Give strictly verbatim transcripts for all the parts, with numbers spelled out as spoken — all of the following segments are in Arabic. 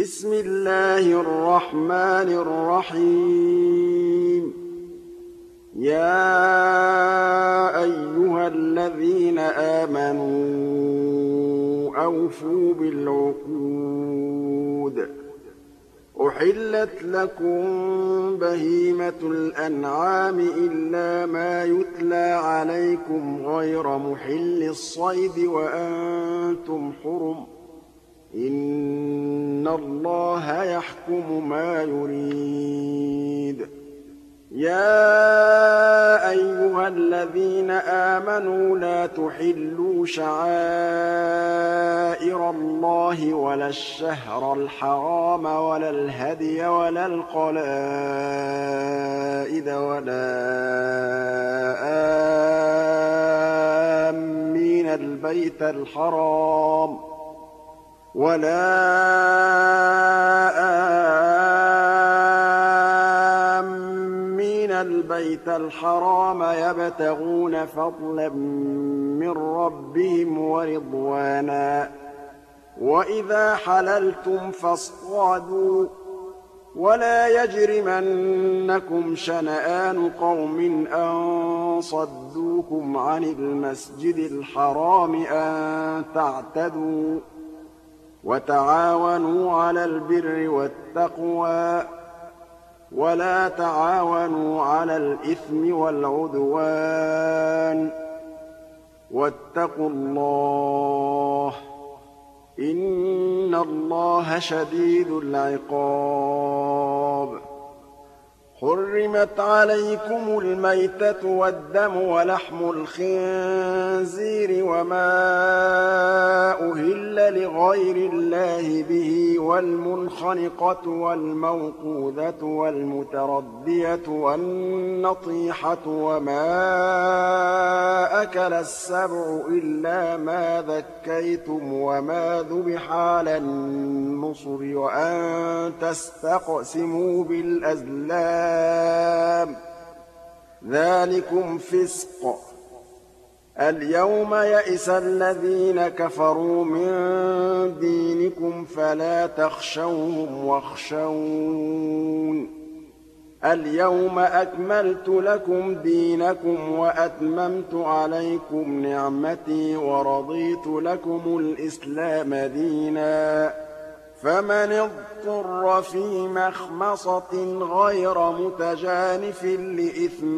بسم الله الرحمن الرحيم يا أيها الذين آمنوا أوفوا بالعقود أحلت لكم بهيمة الأنعام إلا ما يتلى عليكم غير محل الصيد وأنتم حرم إن الله يحكم ما يريد يا أيها الذين آمنوا لا تحلوا شعائر الله ولا الشهر الحرام ولا الهدي ولا القلائد ولا آمين البيت الحرام ولا آمين البيت الحرام يبتغون فضلا من ربهم ورضوانا وإذا حللتم فاصطادوا ولا يجرمنكم شنآن قوم أن صدوكم عن المسجد الحرام أن تعتدوا وتعاونوا على البر والتقوى ولا تعاونوا على الإثم والعدوان واتقوا الله إن الله شديد العقاب حرمت عليكم الميتة والدم ولحم الخنزير وما أهل لغير الله به والمنخنقة والموقوذة والمتردية والنطيحة وما أكل السبع إلا ما ذكيتم وما ذبح على النصر وأن تستقسموا بالأزلام ذلكم فسق اليوم يئس الذين كفروا من دينكم فلا تخشوهم واخشون اليوم أكملت لكم دينكم وأتممت عليكم نعمتي ورضيت لكم الإسلام دينا فمن اضطر في مخمصة غير متجانف لإثم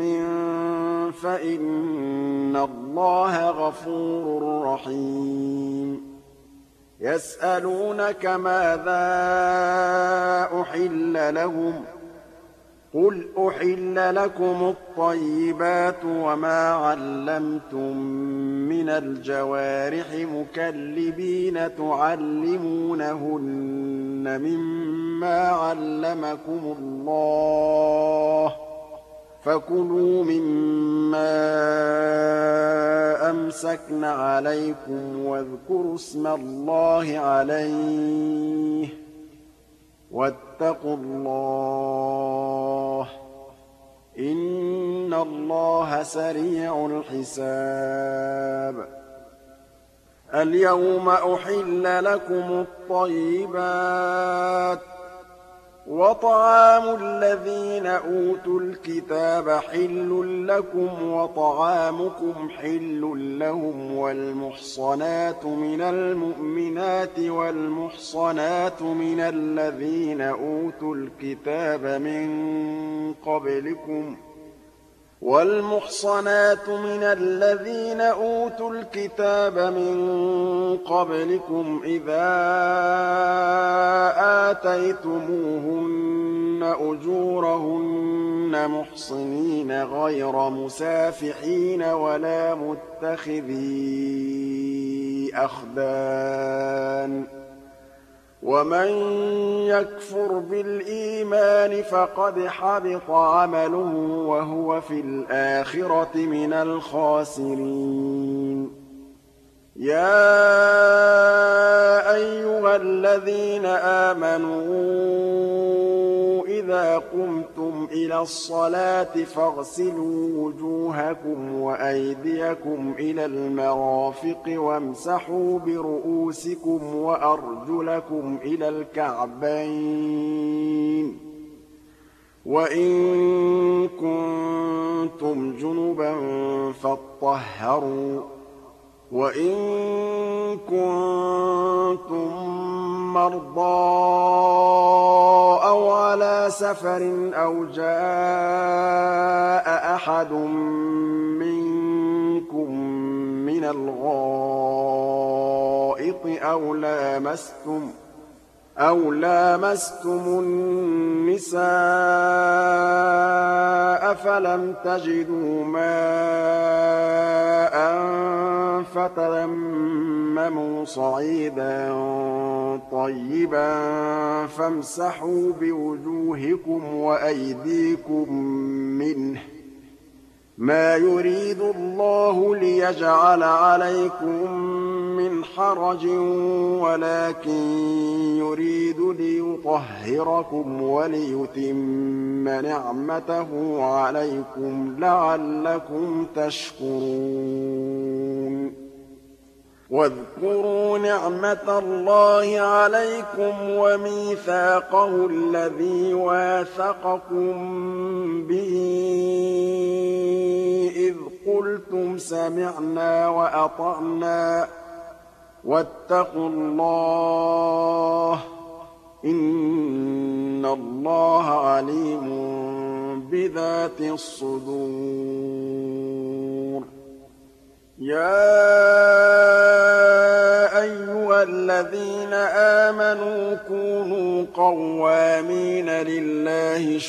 فإن الله غفور رحيم يسألونك ماذا أحل لهم قل أحل لكم الطيبات وما علمتم من الجوارح مكلبين تعلمونهن مما علمكم الله فكلوا مما أمسكن عليكم واذكروا اسم الله عليه واتقوا الله إن الله سريع الحساب اليوم أحل لكم الطيبات وطعام الذين أوتوا الكتاب حل لكم وطعامكم حل لهم والمحصنات من المؤمنات والمحصنات من الذين أوتوا الكتاب من قبلكم والمحصنات من الذين أوتوا الكتاب من قبلكم إذا آتيتموهن أجورهن محصنين غير مسافحين ولا متخذي أخدان ومن يكفر بالإيمان فقد حبط عمله وهو في الآخرة من الخاسرين يا أيها الذين آمنوا إِذَا قُمْتُمْ إِلَى الصَّلَاةِ فَاغْسِلُوا وُجُوهَكُمْ وَأَيْدِيَكُمْ إِلَى الْمَرَافِقِ وَامْسَحُوا بِرُءُوسِكُمْ وَأَرْجُلَكُمْ إِلَى الْكَعْبَيْنِ ۚ وَإِن كُنتُمْ جُنُبًا فَاطَّهَّرُوا ۚ وَإِن كُنتُم مَّرْضَىٰ أَوْ عَلَىٰ سَفَرٍ أَوْ جَاءَ أَحَدٌ مِّنكُم مِّنَ الْغَائِطِ أَوْ لَامَسْتُمُ أَوْ لَامَسْتُمُ النِّسَاءَ فَلَمْ تَجِدُوا مَاءً فَتَيَمَّمُوا صَعِيدًا طَيِّبًا فَامْسَحُوا بِوُجُوهِكُمْ وَأَيْدِيكُم مِّنْهُ ۚ مَا يُرِيدُ اللَّهُ لِيَجْعَلَ عَلَيْكُم مِّنْ حَرَجٍ وَلَٰكِن يُرِيدُ لِيُطَهِّرَكُمْ وَلِيُتِمَّ نِعْمَتَهُ عَلَيْكُمْ لَعَلَّكُمْ تَشْكُرُونَ وَاذْكُرُوا نِعْمَةَ اللَّهِ عَلَيْكُمْ وَمِيثَاقَهُ الَّذِي وَاثَقَكُم بِهِ إِذْ قُلْتُمْ سَمِعْنَا وَأَطَعْنَا ۖ وَاتَّقُوا اللَّهَ ۚ إِنَّ اللَّهَ عَلِيمٌ بِذَاتِ الصُّدُورِ. يَا أَيُّهَا الَّذِينَ آمَنُوا كُونُوا قَوَّامِينَ لِلَّهِ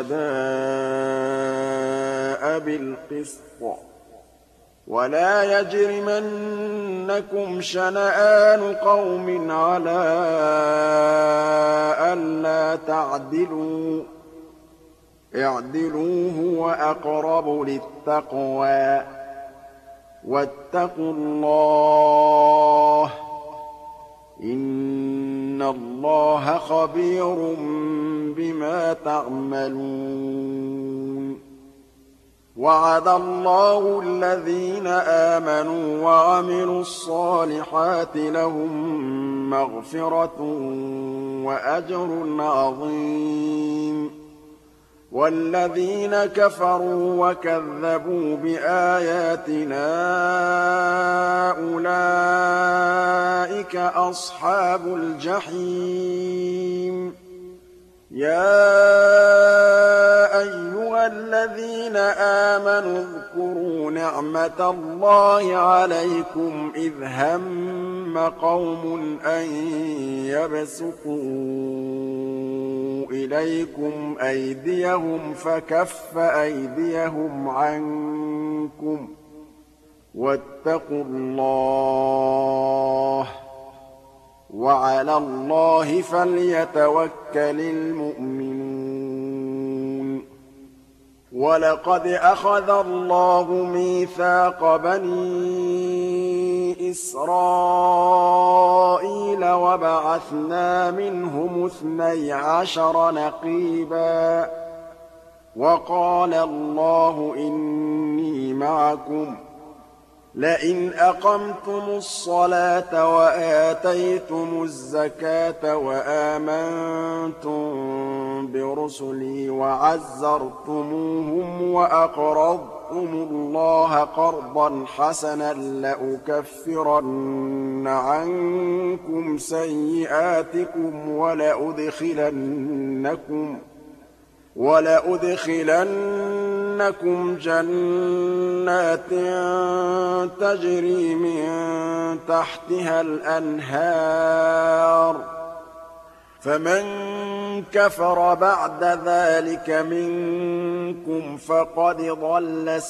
شُهَدَاءَ بِالْقِسْطِ ۖ وَلَا يَجْرِمَنَّكُمْ شَنَآنُ قَوْمٍ عَلَىٰ أَلَّا تَعْدِلُوا ۚ اعْدِلُوا هُوَ أَقْرَبُ لِلتَّقْوَىٰ ۖ وَاتَّقُوا اللَّهَ ۖ إِنَّ اللَّهَ خَبِيرٌ بِمَا تَعْمَلُونَ. وَعَدَ اللَّهُ الَّذِينَ آمَنُوا وَعَمِلُوا الصَّالِحَاتِ لَهُم مَّغْفِرَةٌ وَأَجْرٌ عَظِيمٌ. وَالَّذِينَ كَفَرُوا وَكَذَّبُوا بِآيَاتِنَا أُولَٰئِكَ أَصْحَابُ الْجَحِيمِ. يَا أَيُّهَا الَّذِينَ آمَنُوا اذْكُرُوا نِعْمَةَ اللَّهِ عَلَيْكُمْ إِذْ هَمَّ قَوْمٌ أَن يَبْسُطُوا إِلَيْكُمْ أَيْدِيَهُمْ فَكَفَّ أَيْدِيَهُمْ عَنكُمْ ۖ وَاتَّقُوا اللَّهَ ۚ وَعَلَى اللَّهِ فَلْيَتَوَكَّلِ الْمُؤْمِنُونَ. وَلَقَدْ أَخَذَ اللَّهُ مِيثَاقَ بَنِي إِسْرَائِيلَ وَبَعَثْنَا مِنْهُمُ اثْنَيْ عَشَرَ نَقِيبًا ۖ وَقَالَ اللَّهُ إِنِّي مَعَكُمْ ۖ لَئِنْ أَقَمْتُمُ الصَّلَاةَ وَآتَيْتُمُ الزَّكَاةَ وَآمَنتُم بِرُسُلِي وَعَزَّرْتُمُوهُمْ وَأَقْرَضْتُمُ اللَّهَ قَرْضًا حَسَنًا لَّأُكَفِّرَنَّ عَنكُمْ سَيِّئَاتِكُمْ وَلَأُدْخِلَنَّكُمْ وَلَأُدْخِلَنَّكُمْ جَنَّاتٍ تَجْرِي مِن تَحْتِهَا الْأَنْهَارُ ۚ فَمَن كَفَرَ بَعْدَ ذَٰلِكَ مِنكُمْ فَقَدْ ضَلَّ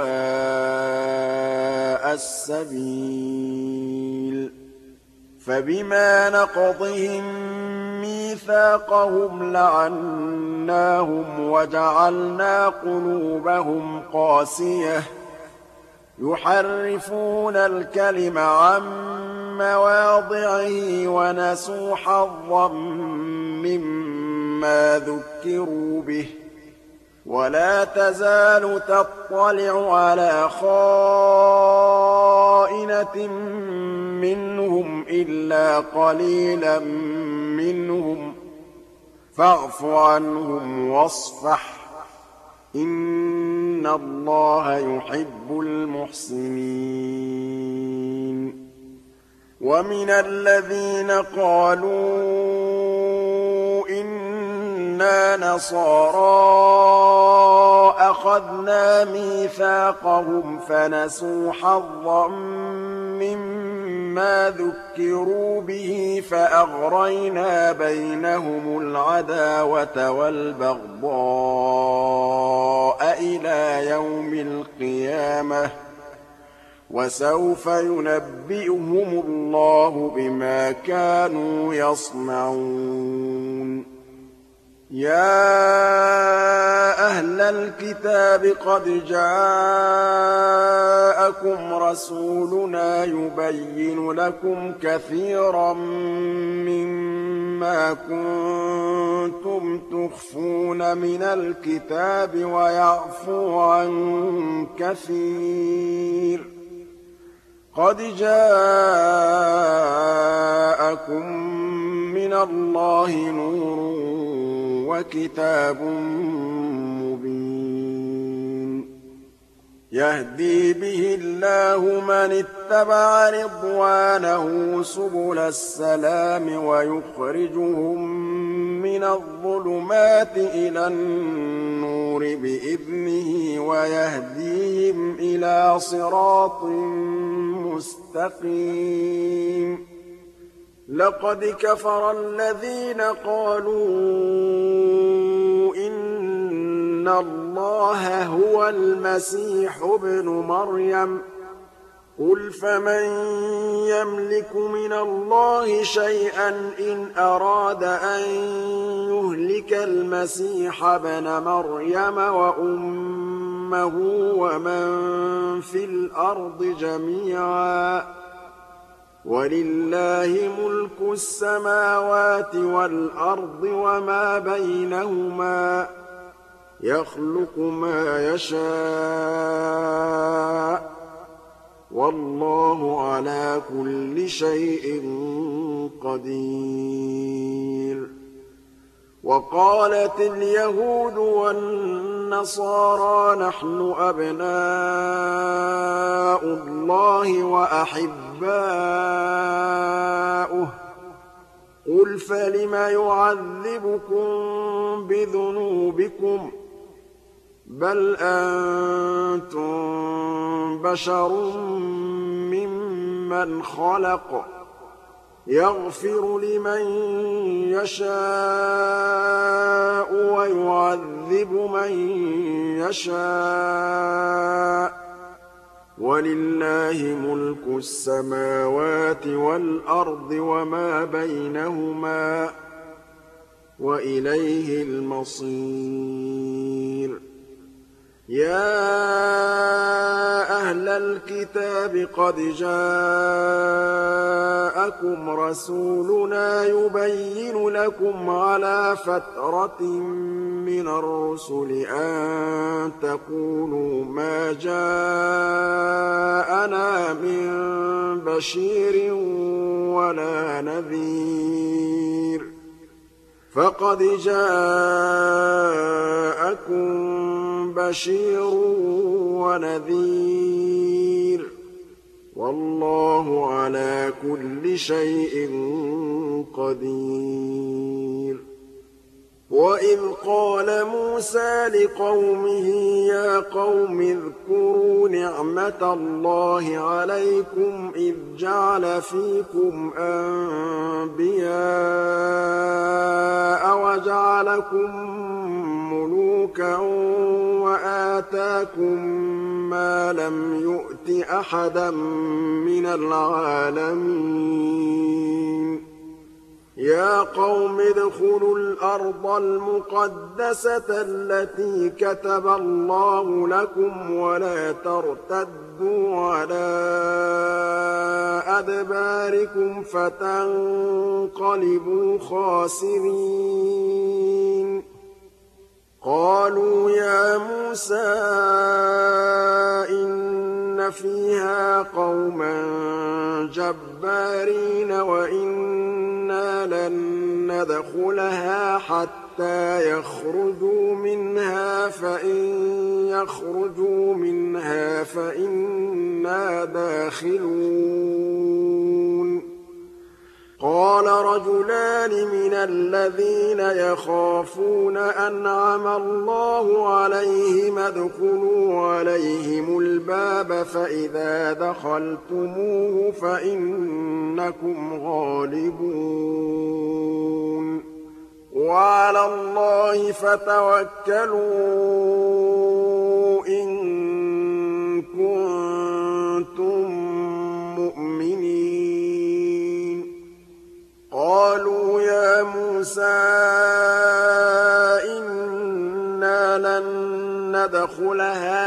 سَوَاءَ السَّبِيلِ. فَبِمَا نَقْضِهِم مِّيثَاقَهُمْ لَعَنَّاهُمْ وَجَعَلْنَا قُلُوبَهُمْ قَاسِيَةً يُحَرِّفُونَ الْكَلِمَ عَن مَّوَاضِعِهِ وَنَسُوا حَظًّا مِّمَّا مما ذكروا به ولا تزال تطلع على خائنة منهم إلا قليلا منهم فاعف عنهم واصفح إن الله يحب المحسنين ومن الذين قالوا إنا نصارى أخذنا ميثاقهم فنسوا حظا مما ذكروا به فأغرينا بينهم العداوة والبغضاء إلى يوم القيامة وسوف ينبئهم الله بما كانوا يصنعون يا أهل الكتاب قد جاءكم رسولنا يبين لكم كثيرا مما كنتم تخفون من الكتاب ويعفو عن كثير قد جاءكم من الله نور وكتاب مبين يهدي به الله من اتبع رضوانه سبل السلام ويخرجهم من الظلمات إلى النور بإذنه ويهديهم إلى صراط مستقيم لقد كفر الذين قالوا إن الله هو المسيح ابن مريم قل فمن يملك من الله شيئا إن أراد أن يهلك المسيح ابن مريم وأمه ومن في الأرض جميعا ولله ملك السماوات والأرض وما بينهما يخلق ما يشاء والله على كل شيء قدير وقالت اليهود والنصارى نحن أبناء الله وأحباؤه قل فلم يعذبكم بذنوبكم بل أنتم بشر ممن خلق يغفر لمن يشاء ويعذب من يشاء ولله ملك السماوات والأرض وما بينهما وإليه المصير يا أهل الكتاب قد جاءكم رسولنا يبين لكم على فترة من الرسل أن تقولوا ما جاءنا من بشير ولا نذير فقد جاءكم بشير ونذير والله على كل شيء قدير وإذ قال موسى لقومه يا قوم اذكروا نعمة الله عليكم إذ جعل فيكم أنبياء وجعلكم ملوكا وآتاكم ما لم يؤت أحدا من العالمين يا قوم ادخلوا الأرض المقدسة التي كتب الله لكم ولا ترتدوا على أدباركم فتنقلبوا خاسرين قالوا يا موسى إن فيها قوما جبارين وإنا لن ندخلها حتى يخرجوا منها فإن يخرجوا منها فإنا داخلون قال رجلان من الذين يخافون أنعم الله عليهم ادخلوا عليهم الباب فإذا دخلتموه فإنكم غالبون وعلى الله فتوكلوا إن كنتم مؤمنين قالوا يا موسى إنا لن ندخلها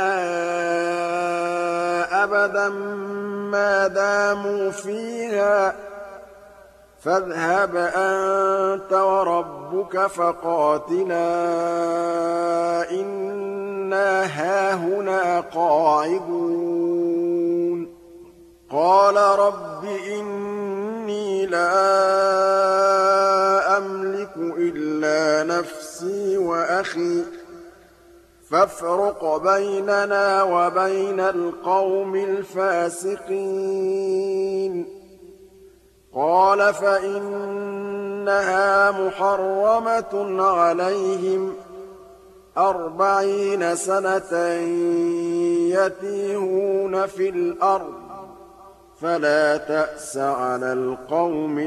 أبدا ما داموا فيها فاذهب أنت وربك فقاتلا إنا هاهنا قاعدون قال رب إني لا أملك إلا نفسي وأخي فافرق بيننا وبين القوم الفاسقين قال فإنها محرمة عليهم أربعين سنة يتيهون في الأرض فلا تأس على القوم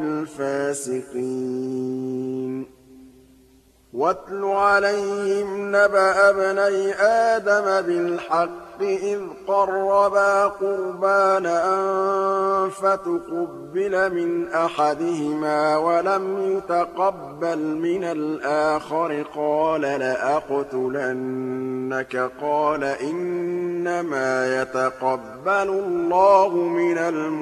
الفاسقين واتل عليهم نبأ ابني آدم بالحق إذ قربا قربانا فتقبل من أحدهما ولم يتقبل من الآخر قال لأقتلنك قال إنما يتقبل الله من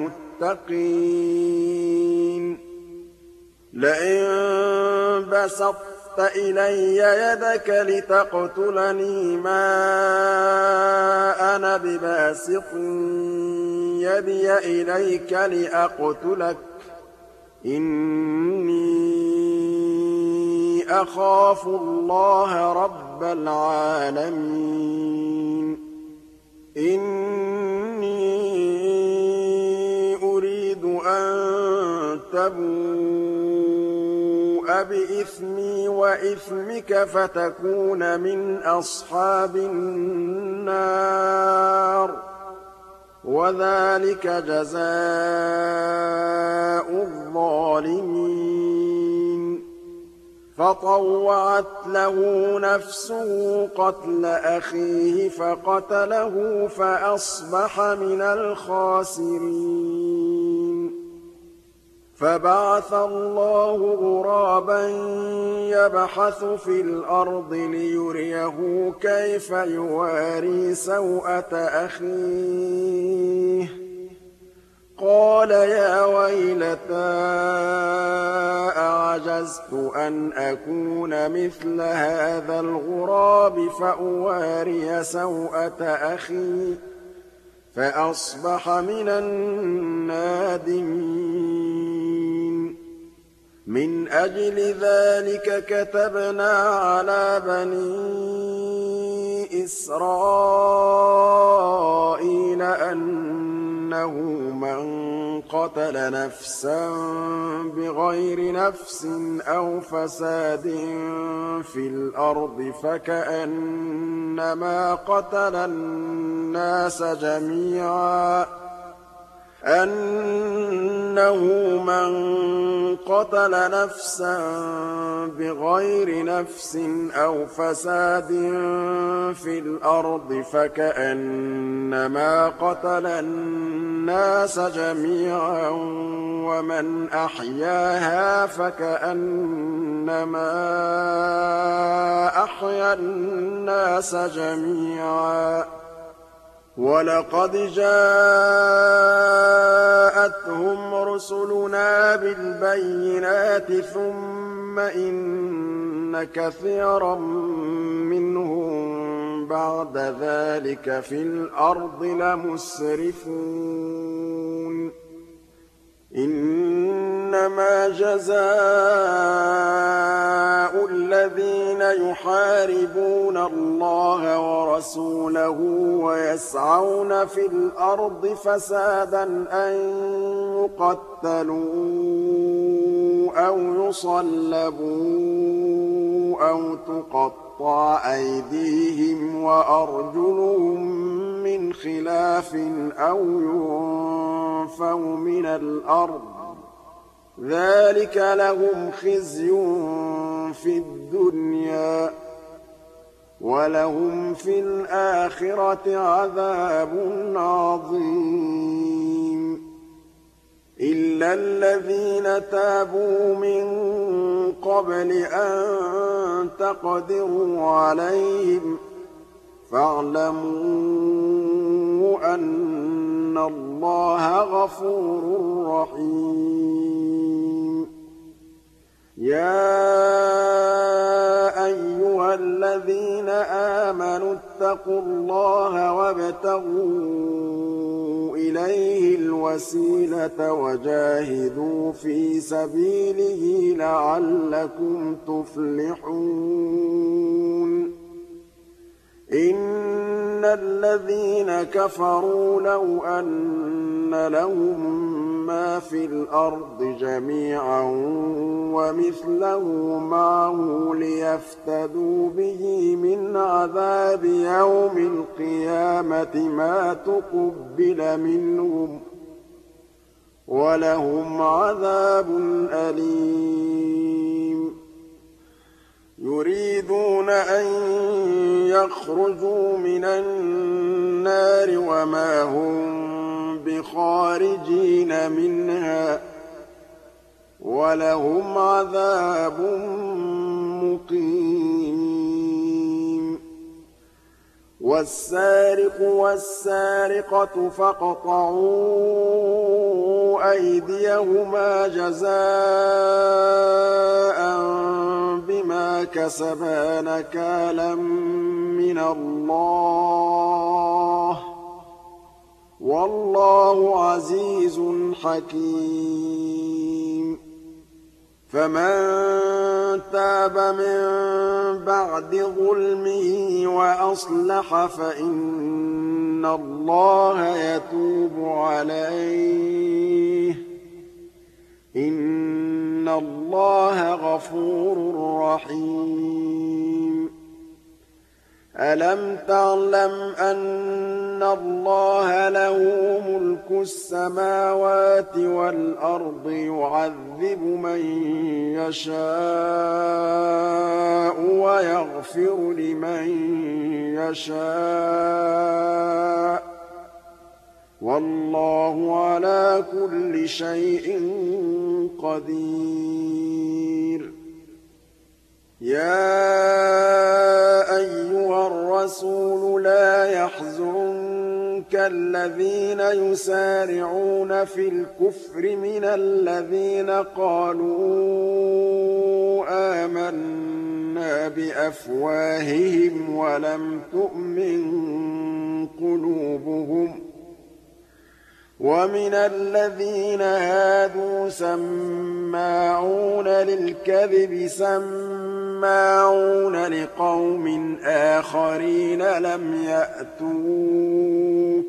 المتقين لئن بسطت إلي يدك لتقتلني ما أنا بباسط يدي إليك لأقتلك إني أخاف الله رب العالمين إني أريد أن تبوء بإثمي وإثمك فتكون من أصحاب النار وذلك جزاء الظالمين فطوعت له نفسه قتل أخيه فقتله فأصبح من الخاسرين فبعث الله غرابا يبحث في الأرض ليريه كيف يواري سوءة أخيه قال يا ويلتى أعجزت أن أكون مثل هذا الغراب فأواري سوءة أخي فأصبح من النادمين من أجل ذلك كتبنا على بني إسرائيل أنه من قتل نفسا بغير نفس أو فساد في الأرض فكأنما قتل الناس جميعا أنه من قتل نفسا بغير نفس أو فساد في الأرض فكأنما قتل الناس جميعا ومن أحياها فكأنما أحيا الناس جميعا ولقد جاءتهم رسلنا بالبينات ثم إن كثيرا منهم بعد ذلك في الأرض لمسرفون إنما جزاء الذين يحاربون الله ورسوله ويسعون في الأرض فسادا أن يقتلوا أو يصلبوا أو تقطع أيديهم وأرجلهم من خلاف أو ينفوا من الأرض ذلك لهم خزي في الدنيا ولهم في الآخرة عذاب عظيم إلا الذين تابوا من قبل أن تقدروا عليهم فاعلموا أن الله غفور رحيم يا أيها الذين آمنوا اتقوا الله وابتغوا إليه الوسيلة وجاهدوا في سبيله لعلكم تفلحون إن الذين كفروا لو أن لهم ما في الأرض جميعا ومثله معه ليفتدوا به من عذاب يوم القيامة ما تقبل منهم ولهم عذاب أليم يريدون أن يخرجوا من النار وما هم بخارجين منها ولهم عذاب مقيم والسارق والسارقة فاقطعوا أيديهما جزاء بما كسبا نكالا من الله والله عزيز حكيم فمن تاب من بعد ظلمه وأصلح فإن الله يتوب عليه إن الله غفور رحيم ألم تعلم أن الله له ملك السماوات والأرض يعذب من يشاء ويغفر لمن يشاء والله على كل شيء قدير يا أيها الرسول لا يحزنك الذين يسارعون في الكفر من الذين قالوا آمنا بأفواههم ولم تؤمن قلوبهم ومن الذين هادوا سماعون للكذب سماعون لقوم آخرين لم يأتوك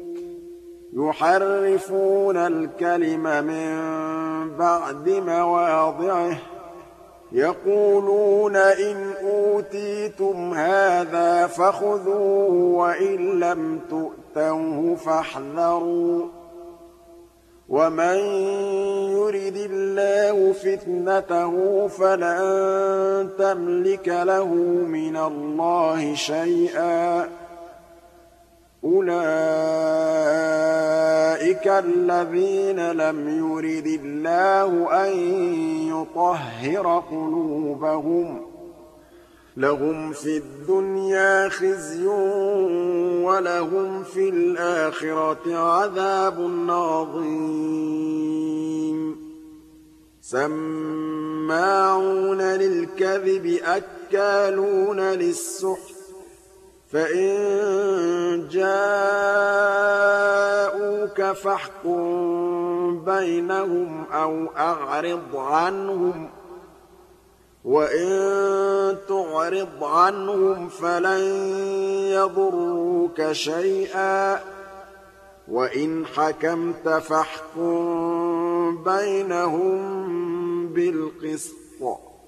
يحرفون الكلم من بعد مواضعه يقولون إن أوتيتم هذا فخذوه وإن لم تؤتوه فاحذروا ومن يرد الله فتنته فلن تملك له من الله شيئا أولئك الذين لم يرد الله أن يطهر قلوبهم لهم في الدنيا خزي ولهم في الآخرة عذاب عظيم سماعون للكذب أَكَّالُونَ لِلسُّحْتِ فَإِن جَاءُوكَ فَاحْكُم بَيْنَهُمْ أَوْ أَعْرِضْ عَنْهُمْ ۖ وَإِن تُعْرِضْ عَنْهُمْ فَلَن يَضُرُّوكَ شَيْئًا ۖ وَإِنْ حَكَمْتَ فَاحْكُم بَيْنَهُم بِالْقِسْطِ ۚ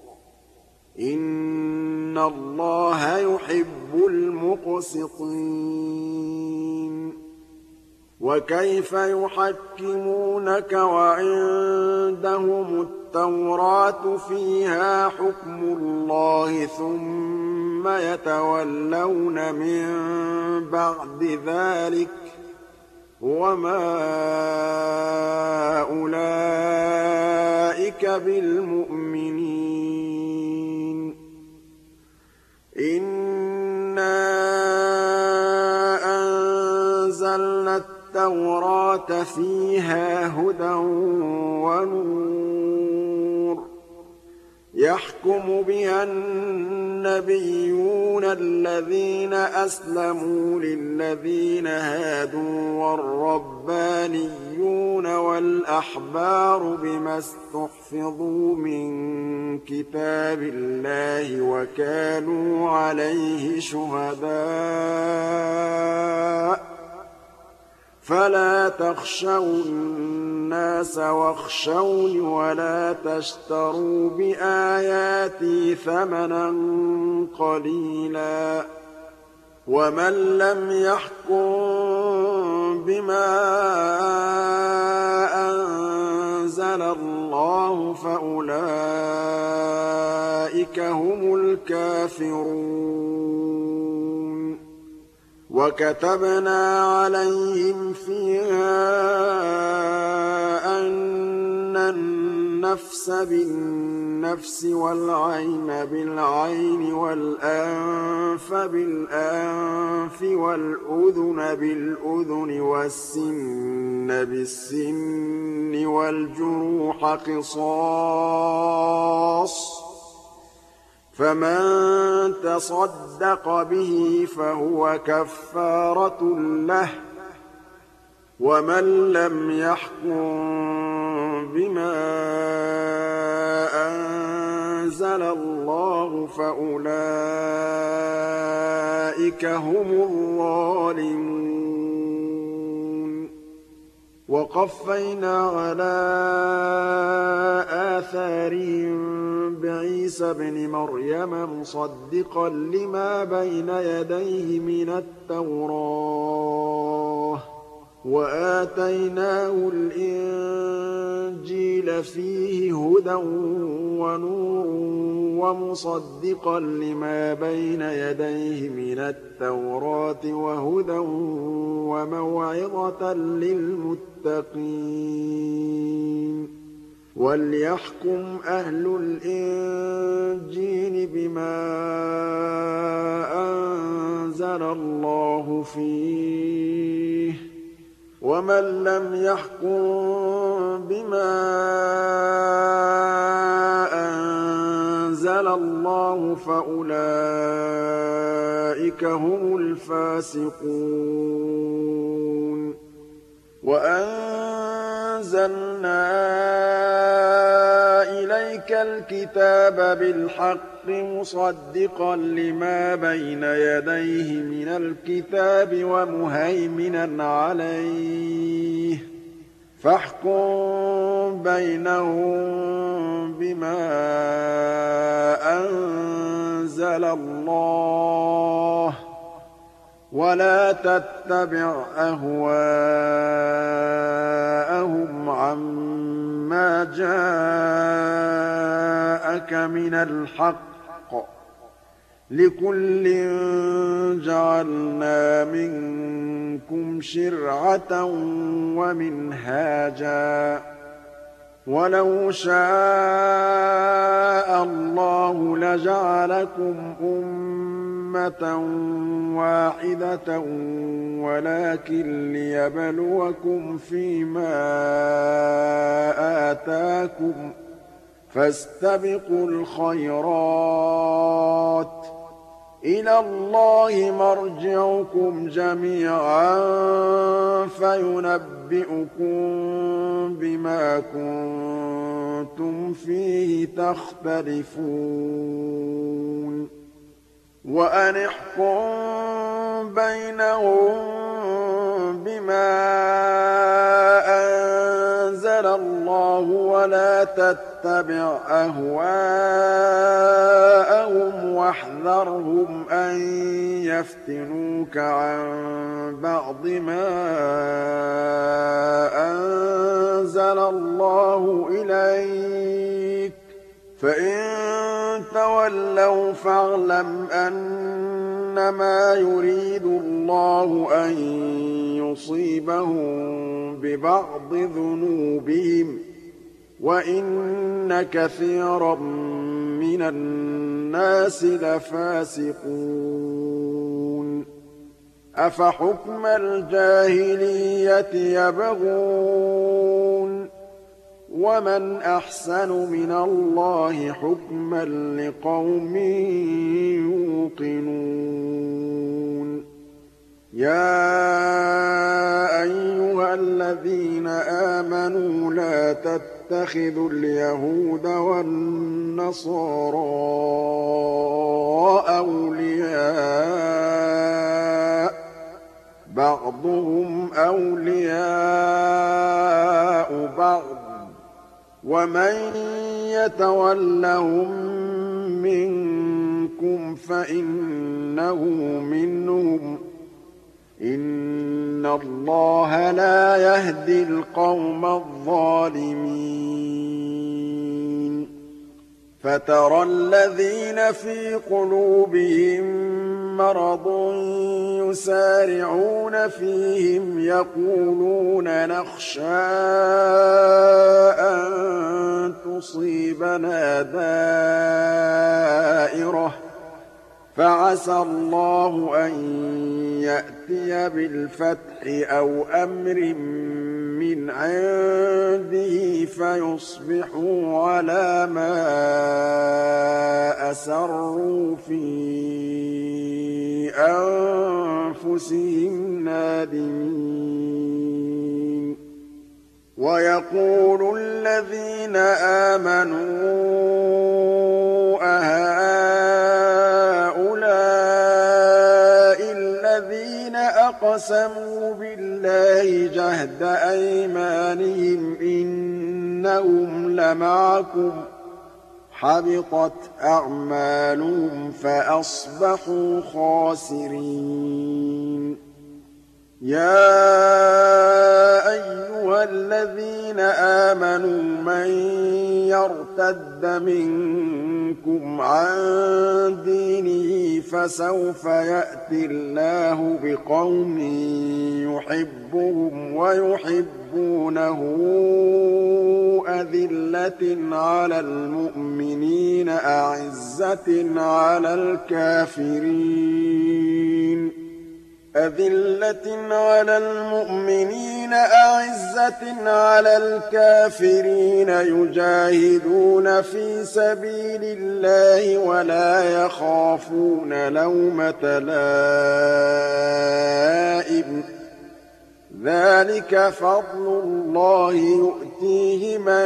إِنَّ اللَّهَ يُحِبُّ الْمُقْسِطِينَ وَكَيْفَ يُحَكِّمُونَكَ وَعِندَهُمُ التَّوْرَاةُ فِيهَا حُكْمُ اللَّهِ ثُمَّ يَتَوَلَّوْنَ مِن بَعْدِ ذَٰلِكَ ۚ وَمَا أُولَٰئِكَ بِالْمُؤْمِنِينَ إِنَّا أَنزَلْنَا التَّوْرَاةَ فِيهَا هُدًى وَنُورٌ ۚ يَحْكُمُ بِهَا النَّبِيُّونَ الَّذِينَ أَسْلَمُوا لِلَّذِينَ هَادُوا وَالرَّبَّانِيُّونَ وَالْأَحْبَارُ بِمَا اسْتُحْفِظُوا مِن كِتَابِ اللَّهِ وَكَانُوا عَلَيْهِ شُهَدَاءَ ۚ فَلَا تَخْشَوُا النَّاسَ وَاخْشَوْنِ وَلَا تَشْتَرُوا بِآيَاتِي ثَمَنًا قَلِيلًا ۚ وَمَن لَّمْ يَحْكُم بِمَا أَنزَلَ اللَّهُ فَأُولَٰئِكَ هُمُ الْكَافِرُونَ وَكَتَبْنَا عَلَيْهِمْ فِيهَا أَنَّ النَّفْسَ بِالنَّفْسِ وَالْعَيْنَ بِالْعَيْنِ وَالْأَنفَ بِالْأَنفِ وَالْأُذُنَ بِالْأُذُنِ وَالسِّنَّ بِالسِّنِّ وَالْجُرُوحَ قِصَاصٌ ۚ فَمَن تَصَدَّقَ بِهِ فَهُوَ كَفَّارَةٌ لَّهُ ۚ وَمَن لَّمْ يَحْكُم بِمَا أَنزَلَ اللَّهُ فَأُولَٰئِكَ هُمُ الظَّالِمُونَ وَقَفَّيْنَا عَلَىٰ آثَارِهِم بِعِيسَى ابْنِ مَرْيَمَ مُصَدِّقًا لِّمَا بَيْنَ يَدَيْهِ مِنَ التَّوْرَاةِ ۖ وَآتَيْنَاهُ الْإِنجِيلَ فِيهِ هُدًى وَنُورٌ وَمُصَدِّقًا لِّمَا بَيْنَ يَدَيْهِ مِنَ التَّوْرَاةِ وَهُدًى وَمَوْعِظَةً لِّلْمُتَّقِينَ وَلْيَحْكُمْ أَهْلُ الْإِنجِيلِ بِمَا أَنزَلَ اللَّهُ فِيهِ ۚ وَمَن لَّمْ يَحْكُم بِمَا أَنزَلَ اللَّهُ فَأُولَٰئِكَ هُمُ الْفَاسِقُونَ وَأَنزَلْنَا إِلَيْكَ الْكِتَابَ بِالْحَقِّ مُصَدِّقًا لِّمَا بَيْنَ يَدَيْهِ مِنَ الْكِتَابِ وَمُهَيْمِنًا عَلَيْهِ ۖ فَاحْكُم بَيْنَهُم بِمَا أَنزَلَ اللَّهُ ۖ وَلَا تَتَّبِعْ أَهْوَاءَهُمْ عَمَّا جَاءَكَ مِنَ الْحَقِّ ۚ لِكُلٍّ جَعَلْنَا مِنكُمْ شِرْعَةً وَمِنْهَاجًا ۚ وَلَوْ شَاءَ اللَّهُ لَجَعَلَكُمْ أُمَّةً وَاحِدَةً وَلَٰكِن لِّيَبْلُوَكُمْ فِيمَا آتَاكُمْ ۖ فَاسْتَبِقُوا الْخَيْرَاتِ إِلَى اللَّهِ مَرْجِعُكُمْ جَمِيعًا فَيُنَبِّئُكُم بِمَا كُنتُمْ فِيهِ تَخْتَلِفُونَ وَأَنِ احْكُم بَيْنَهُم بِمَا أَنزَلَ اللَّهُ وَلَا تَتَّبِعْ أَهْوَاءَهُمْ وَاحْذَرْهُمْ أَن يَفْتِنُوكَ عَن بَعْضِ مَا أَنزَلَ اللَّهُ إِلَيْكَ ۖ فَإِن تَوَلَّوْا فَاعْلَمْ أَنَّمَا يُرِيدُ اللَّهُ أَن يُصِيبَهُم بِبَعْضِ ذُنُوبِهِمْ ۗ وَإِنَّ كَثِيرًا مِّنَ النَّاسِ لَفَاسِقُونَ أَفَحُكْمَ الْجَاهِلِيَّةِ يَبْغُونَ وَمَنْ أَحْسَنُ مِنَ اللَّهِ حُكْمًا لِّقَوْمٍ يُوقِنُونَ يَا أَيُّهَا الَّذِينَ آمَنُوا لَا تَتَّخِذُوا الْيَهُودَ وَالنَّصَارَىٰ أَوْلِيَاءَ ۘ بَعْضُهُمْ أَوْلِيَاءُ بَعْضٍ ۚ وَمَن يَتَوَلَّهُم مِّنكُمْ فَإِنَّهُ مِنْهُمْ ۗ إِنَّ اللَّهَ لَا يَهْدِي الْقَوْمَ الظَّالِمِينَ فَتَرَى الَّذِينَ فِي قُلُوبِهِم مَّرَضٌ يُسَارِعُونَ فِيهِمْ يَقُولُونَ نَخْشَىٰ أَن تُصِيبَنَا دَائِرَةٌ ۚ فَعَسَى اللَّهُ أَن يَأْتِيَ بِالْفَتْحِ أَوْ أَمْرٍ مِّنْ عِندِهِ فَيُصْبِحُوا عَلَىٰ مَا أَسَرُّوا فِي أَنفُسِهِمْ نَادِمِينَ وَيَقُولُ الَّذِينَ آمَنُوا أَهَٰؤُلَاءِ الَّذِينَ أَقْسَمُوا بِاللَّهِ جَهْدَ أَيْمَانِهِمْ إِنَّهُمْ لَمَعَكُمْ ۚ حَبِطَتْ أَعْمَالُهُمْ فَأَصْبَحُوا خَاسِرِينَ يَا أَيُّهَا الَّذِينَ آمَنُوا مَن يَرْتَدَّ مِنكُمْ عَن دِينِهِ فَسَوْفَ يَأْتِي اللَّهُ بِقَوْمٍ يُحِبُّهُمْ وَيُحِبُّونَهُ أَذِلَّةٍ عَلَى الْمُؤْمِنِينَ أَعِزَّةٍ عَلَى الْكَافِرِينَ أَذِلَّةٍ عَلَى الْمُؤْمِنِينَ أَعِزَّةٍ عَلَى الْكَافِرِينَ يُجَاهِدُونَ فِي سَبِيلِ اللَّهِ وَلَا يَخَافُونَ لَوْمَةَ لَائِمٍ ۚ ذَٰلِكَ فَضْلُ اللَّهِ يُؤْتِيهِ مَن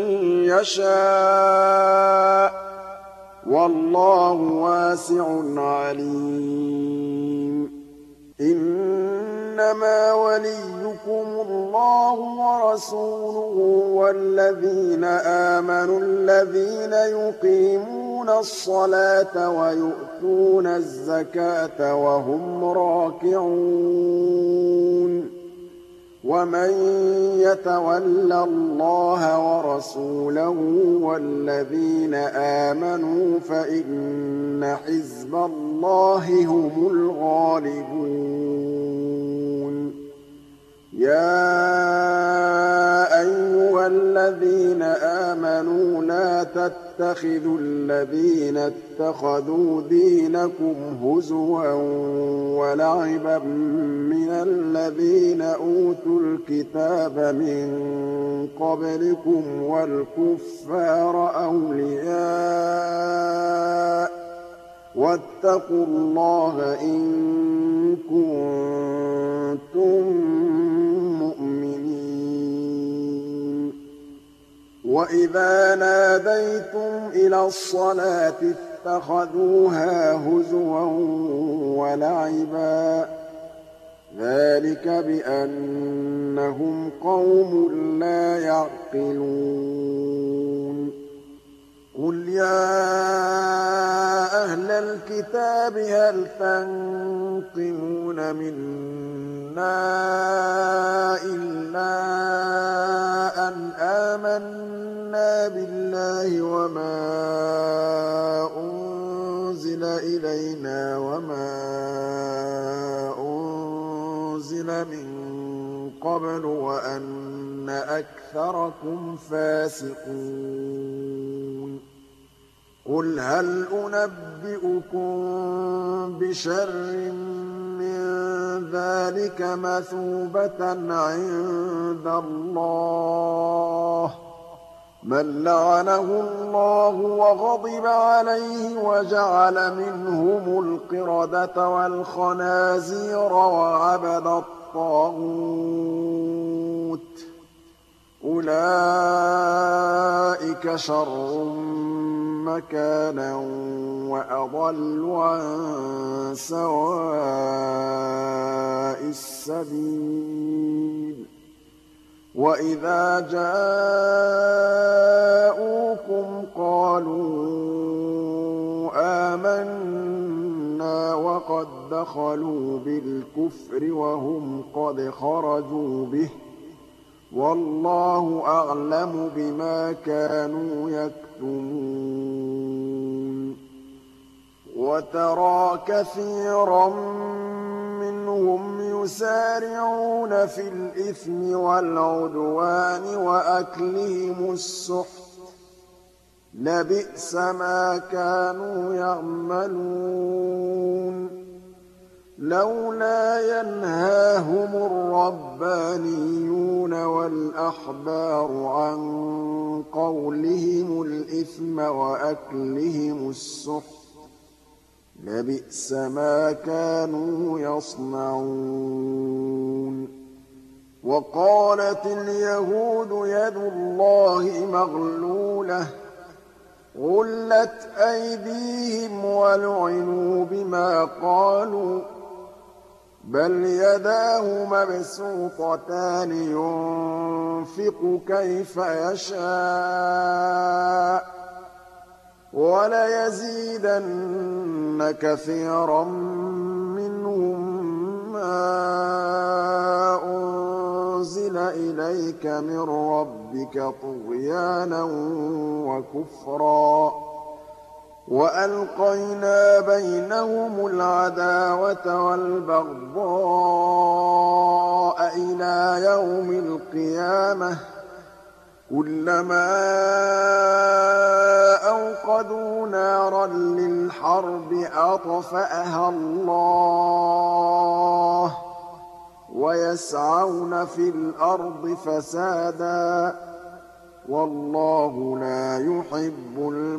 يَشَاءُ ۚ وَاللَّهُ وَاسِعٌ عَلِيمٌ إِنَّمَا وَلِيُّكُمُ اللَّهُ وَرَسُولُهُ وَالَّذِينَ آمَنُوا الَّذِينَ يُقِيمُونَ الصَّلَاةَ وَيُؤْتُونَ الزَّكَاةَ وَهُمْ رَاكِعُونَ وَمَن يَتَوَلَّ اللَّهَ وَرَسُولَهُ وَالَّذِينَ آمَنُوا فَإِنَّ حِزْبَ اللَّهِ هُمُ الْغَالِبُونَ يَا أَيُّهَا الَّذِينَ آمَنُوا لَا تَتَّخِذُوا الَّذِينَ اتَّخَذُوا دِينَكُمْ هُزُوًا وَلَعِبًا مِّنَ الَّذِينَ أُوتُوا الْكِتَابَ مِن قَبْلِكُمْ وَالْكُفَّارَ أَوْلِيَاءَ ۚ واتقوا الله إن كنتم مؤمنين وإذا ناديتم إلى الصلاة اتخذوها هزوا ولعبا ذلك بأنهم قوم لا يعقلون قل يا أهل الكتاب هل تنقمون منا إلا أن آمنا بالله وما أنزل إلينا وما أنزل من قبل وأن أكثركم فاسقون قل هل أنبئكم بشر من ذلك مثوبة عند الله من لعنه الله وغضب عليه وجعل منهم القردة والخنازير وعبد الطاغوت أولئك شر مكانا وأضل عن سواء السبيل وإذا جاءوكم قالوا آمنا وقد دخلوا بالكفر وهم قد خرجوا به والله أعلم بما كانوا يكتمون وترى كثيرا منهم يسارعون في الإثم والعدوان وأكلهم السحت لبئس ما كانوا يعملون لولا ينهاهم الربانيون والأحبار عن قولهم الإثم وأكلهم السحت لبئس ما كانوا يصنعون وقالت اليهود يد الله مغلولة غلت أيديهم ولعنوا بما قالوا بل يداه مبسوطتان ينفق كيف يشاء وليزيدن كثيرا منهم ما أنزل إليك من ربك طغيانا وكفرا وألقينا بينهم العداوة والبغضاء إلى يوم القيامة كلما أوقدوا نارا للحرب أطفأها الله ويسعون في الأرض فسادا والله لا يحب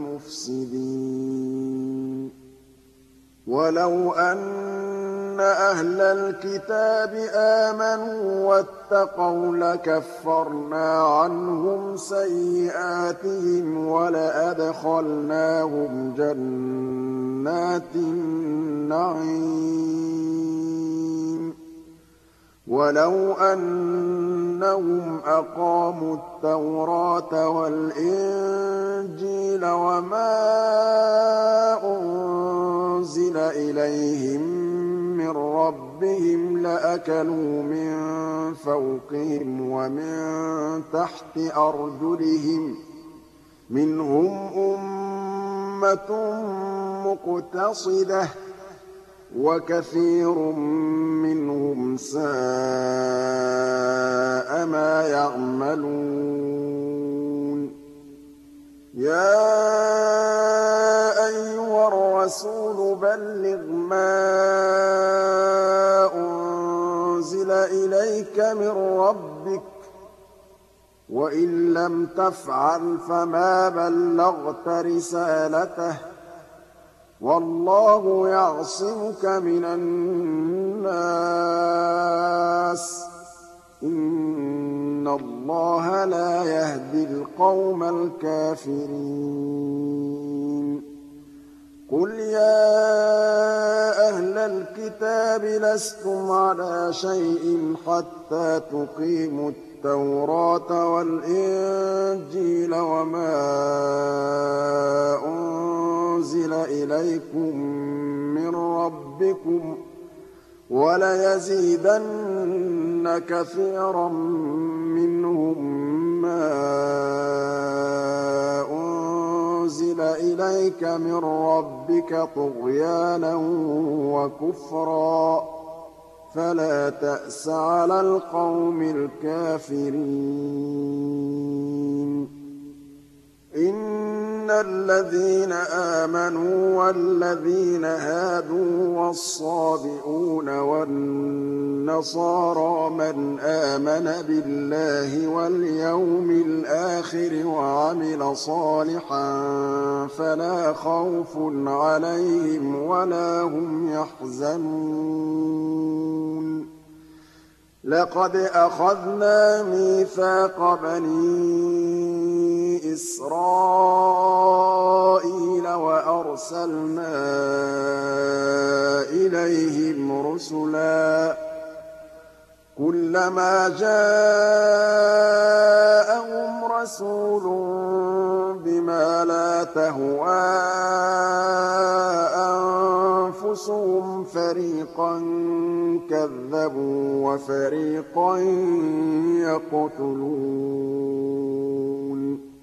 المفسدين ولو أن أهل الكتاب آمنوا واتقوا لكفرنا عنهم سيئاتهم ولأدخلناهم جنات النعيم ولو أنهم أقاموا التوراة والإنجيل وما أنزل إليهم من ربهم لأكلوا من فوقهم ومن تحت أرجلهم منهم أمة مقتصدة وكثير منهم ساء ما يعملون يا أيها الرسول بلغ ما أنزل إليك من ربك وإن لم تفعل فما بلغت رسالته وَاللَّهُ يَعْصِمُكَ مِنَ النَّاسِ ۗ إِنَّ اللَّهَ لَا يَهْدِي الْقَوْمَ الْكَافِرِينَ قُلْ يَا أَهْلَ الْكِتَابِ لَسْتُمْ عَلَىٰ شَيْءٍ حَتَّىٰ تُقِيمُوا التَّوْرَاةَ وَالْإِنجِيلَ وَمَا أُنزِلَ إِلَيْكُم مِّن رَّبِّكُمْ ۗ وَلَيَزِيدَنَّ كَثِيرًا مِّنْهُم مَّا أُنزِلَ إِلَيْكَ مِن رَّبِّكَ طُغْيَانًا وَكُفْرًا ۖ فَلَا تَأْسَ عَلَى الْقَوْمِ الْكَافِرِينَ إِنَّ الَّذِينَ آمَنُوا وَالَّذِينَ هَادُوا وَالصَّابِئُونَ وَالنَّصَارَىٰ مَنْ آمَنَ بِاللَّهِ وَالْيَوْمِ الْآخِرِ وَعَمِلَ صَالِحًا فَلَا خَوْفٌ عَلَيْهِمْ وَلَا هُمْ يَحْزَنُونَ لَقَدْ أَخَذْنَا مِيثَاقَ بَنِي إِسْرَائِيلَ وَأَرْسَلْنَا إِلَيْهِمْ رُسُلًا ۖ كُلَّمَا جَاءَهُمْ رَسُولٌ بِمَا لَا تَهْوَىٰ أَنفُسُهُمْ فَرِيقًا كَذَّبُوا وَفَرِيقًا يَقْتُلُونَ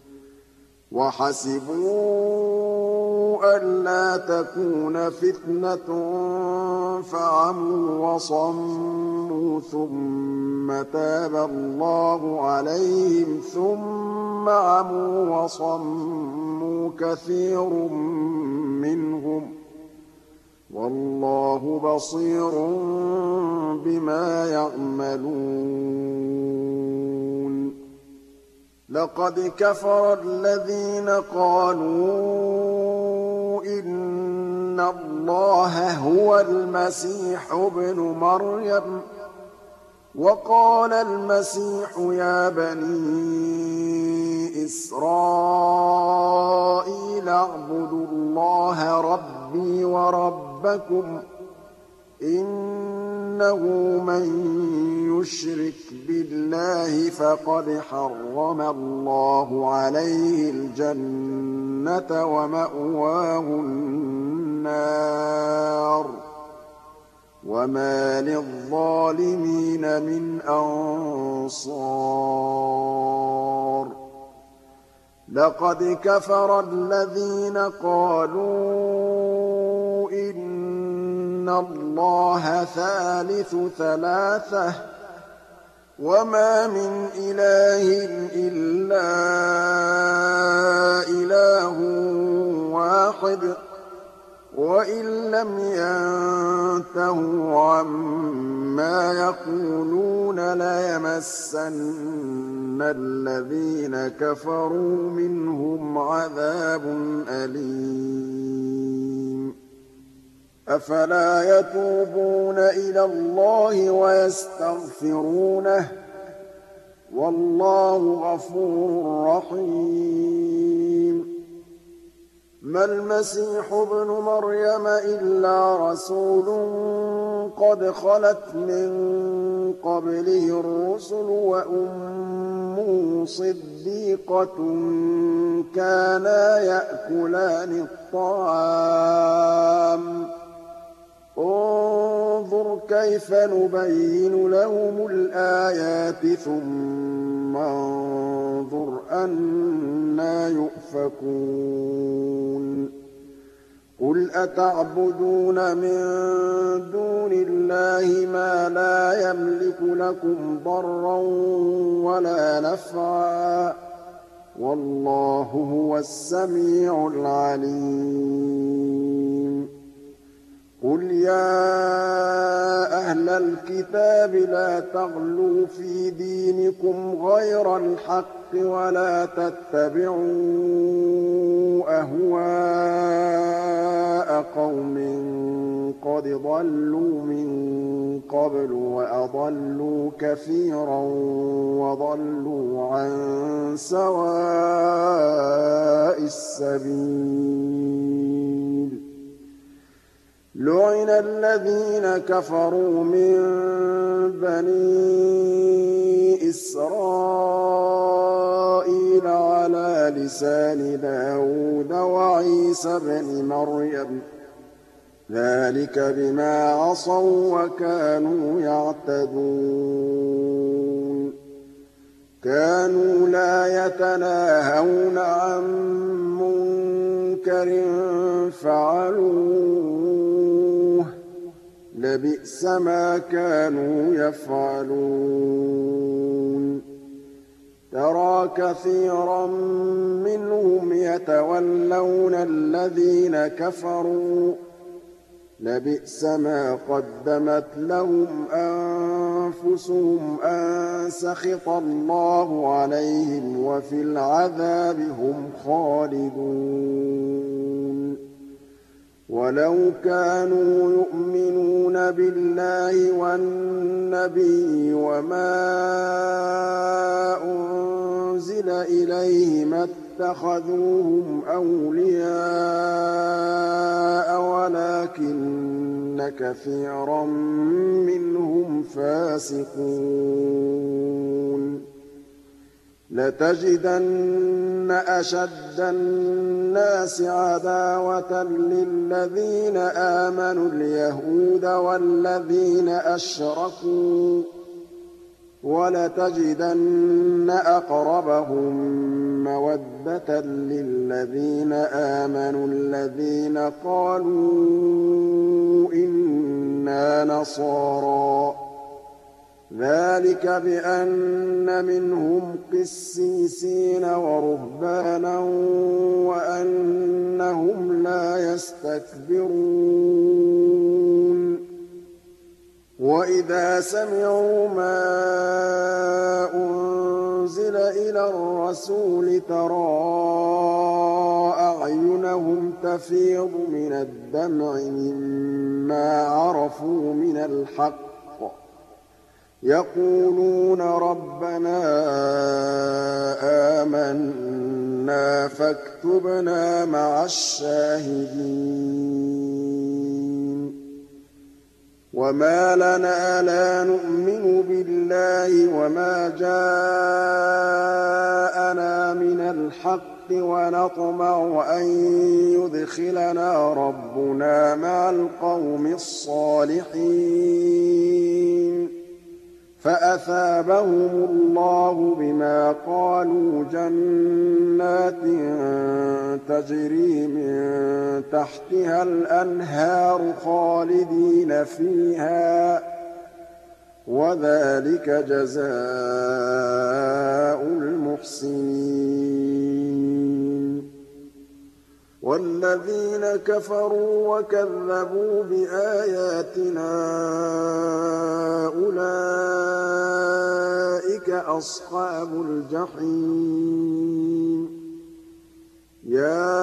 وَحَسِبُوا أَلَّا تَكُونَ فِتْنَةٌ فَعَمُوا وَصَمُّوا ثُمَّ تَابَ اللَّهُ عَلَيْهِمْ ثُمَّ عَمُوا وَصَمُّوا كَثِيرٌ مِّنْهُمْ ۚ وَاللَّهُ بَصِيرٌ بِمَا يَعْمَلُونَ لَقَدْ كَفَرَ الَّذِينَ قَالُوا إِنَّ اللَّهَ هُوَ الْمَسِيحُ ابْنُ مَرْيَمَ ۖ وَقَالَ الْمَسِيحُ يَا بَنِي إِسْرَائِيلَ اعْبُدُوا اللَّهَ رَبِّي وَرَبَّكُمْ ۖ إِنَّهُ مَن يُشْرِكْ بِاللَّهِ فَقَدْ حَرَّمَ اللَّهُ عَلَيْهِ الْجَنَّةَ وَمَأْوَاهُ النَّارُ ۖ وَمَا لِلظَّالِمِينَ مِنْ أَنصَارٍ لَقَدْ كَفَرَ الَّذِينَ قَالُوا إِنَّ اللَّهَ ثَالِثُ ثَلَاثَةٍ ۘ وَمَا مِنْ إِلَٰهٍ إِلَّا إِلَٰهٌ وَاحِدٌ ۚ وَإِن لَّمْ يَنتَهُوا عَمَّا يَقُولُونَ لَيَمَسَّنَّ الَّذِينَ كَفَرُوا مِنْهُمْ عَذَابٌ أَلِيمٌ أَفَلَا يَتُوبُونَ إِلَى اللَّهِ وَيَسْتَغْفِرُونَهُ ۚ وَاللَّهُ غَفُورٌ رَّحِيمٌ مَا الْمَسِيحُ ابْنُ مَرْيَمَ إِلَّا رَسُولٌ قَدْ خَلَتْ مِن قَبْلِهِ الرُّسُلُ وَأُمُّهُ صِدِّيقَةٌ كَانَا يَأْكُلَانِ الطَّعَامَ ۗ انظُرْ كَيْفَ نُبَيِّنُ لَهُمُ الْآيَاتِ ثُمَّ انظُرْ أَنَّىٰ يُؤْفَكُونَ قُلْ أَتَعْبُدُونَ مِن دُونِ اللَّهِ مَا لَا يَمْلِكُ لَكُمْ ضَرًّا وَلَا نَفْعًا ۚ وَاللَّهُ هُوَ السَّمِيعُ الْعَلِيمُ قُلْ يَا أَهْلَ الْكِتَابِ لَا تَغْلُوا فِي دِينِكُمْ غَيْرَ الْحَقِّ وَلَا تَتَّبِعُوا أَهْوَاءَ شَنَآنَ قَوْمٍ قَدْ ضَلُّوا مِن قَبْلُ وَأَضَلُّوا كَثِيرًا وَضَلُّوا عَن سَوَاءِ السَّبِيلِ لُعِنَ الَّذِينَ كَفَرُوا مِن بَنِي إِسْرَائِيلَ عَلَىٰ لِسَانِ دَاوُودَ وَعِيسَى ابْنِ مَرْيَمَ ۚ ذَٰلِكَ بِمَا عَصَوا وَّكَانُوا يَعْتَدُونَ كَانُوا لَا يَتَنَاهَوْنَ عَن مُّنكَرٍ فَعَلُوهُ ۚ لَبِئْسَ مَا كَانُوا يَفْعَلُونَ تَرَىٰ كَثِيرًا مِّنْهُمْ يَتَوَلَّوْنَ الَّذِينَ كَفَرُوا ۚ لَبِئْسَ مَا قَدَّمَتْ لَهُمْ أَنفُسُهُمْ أَن سَخِطَ اللَّهُ عَلَيْهِمْ وَفِي الْعَذَابِ هُمْ خَالِدُونَ وَلَوْ كَانُوا يُؤْمِنُونَ بِاللَّهِ وَالنَّبِيِّ وَمَا أُنزِلَ إِلَيْهِ مَا اتَّخَذُوهُمْ أَوْلِيَاءَ وَلَٰكِنَّ كَثِيرًا مِّنْهُمْ فَاسِقُونَ لَتَجِدَنَّ أَشَدَّ النَّاسِ عَدَاوَةً لِّلَّذِينَ آمَنُوا الْيَهُودَ وَالَّذِينَ أَشْرَكُوا ۖ وَلَتَجِدَنَّ أَقْرَبَهُم مَّوَدَّةً لِّلَّذِينَ آمَنُوا الَّذِينَ قَالُوا إِنَّا نَصَارَىٰ ۚ ذَٰلِكَ بِأَنَّ مِنْهُمْ قِسِّيسِينَ وَرُهْبَانًا وَأَنَّهُمْ لَا يَسْتَكْبِرُونَ وَإِذَا سَمِعُوا مَا أُنزِلَ إِلَى الرَّسُولِ تَرَىٰ أَعْيُنَهُمْ تَفِيضُ مِنَ الدَّمْعِ مِمَّا عَرَفُوا مِنَ الْحَقِّ يَقُولُونَ رَبَّنَا آمَنَّا فَاكْتُبْنَا مَعَ الشَّاهِدِينَ وَمَا لَنَا لَا نُؤْمِنُ بِاللَّهِ وَمَا جَاءَنَا مِنَ الْحَقِّ وَنَطْمَعُ أَن يُدْخِلَنَا رَبُّنَا مَعَ الْقَوْمِ الصَّالِحِينَ فَأَثَابَهُمُ اللَّهُ بِمَا قَالُوا جَنَّاتٍ تَجْرِي مِن تَحْتِهَا الْأَنْهَارُ خَالِدِينَ فِيهَا ۚ وَذَٰلِكَ جَزَاءُ الْمُحْسِنِينَ وَالَّذِينَ كَفَرُوا وَكَذَّبُوا بِآيَاتِنَا أُولَٰئِكَ أَصْحَابُ الْجَحِيمِ يَا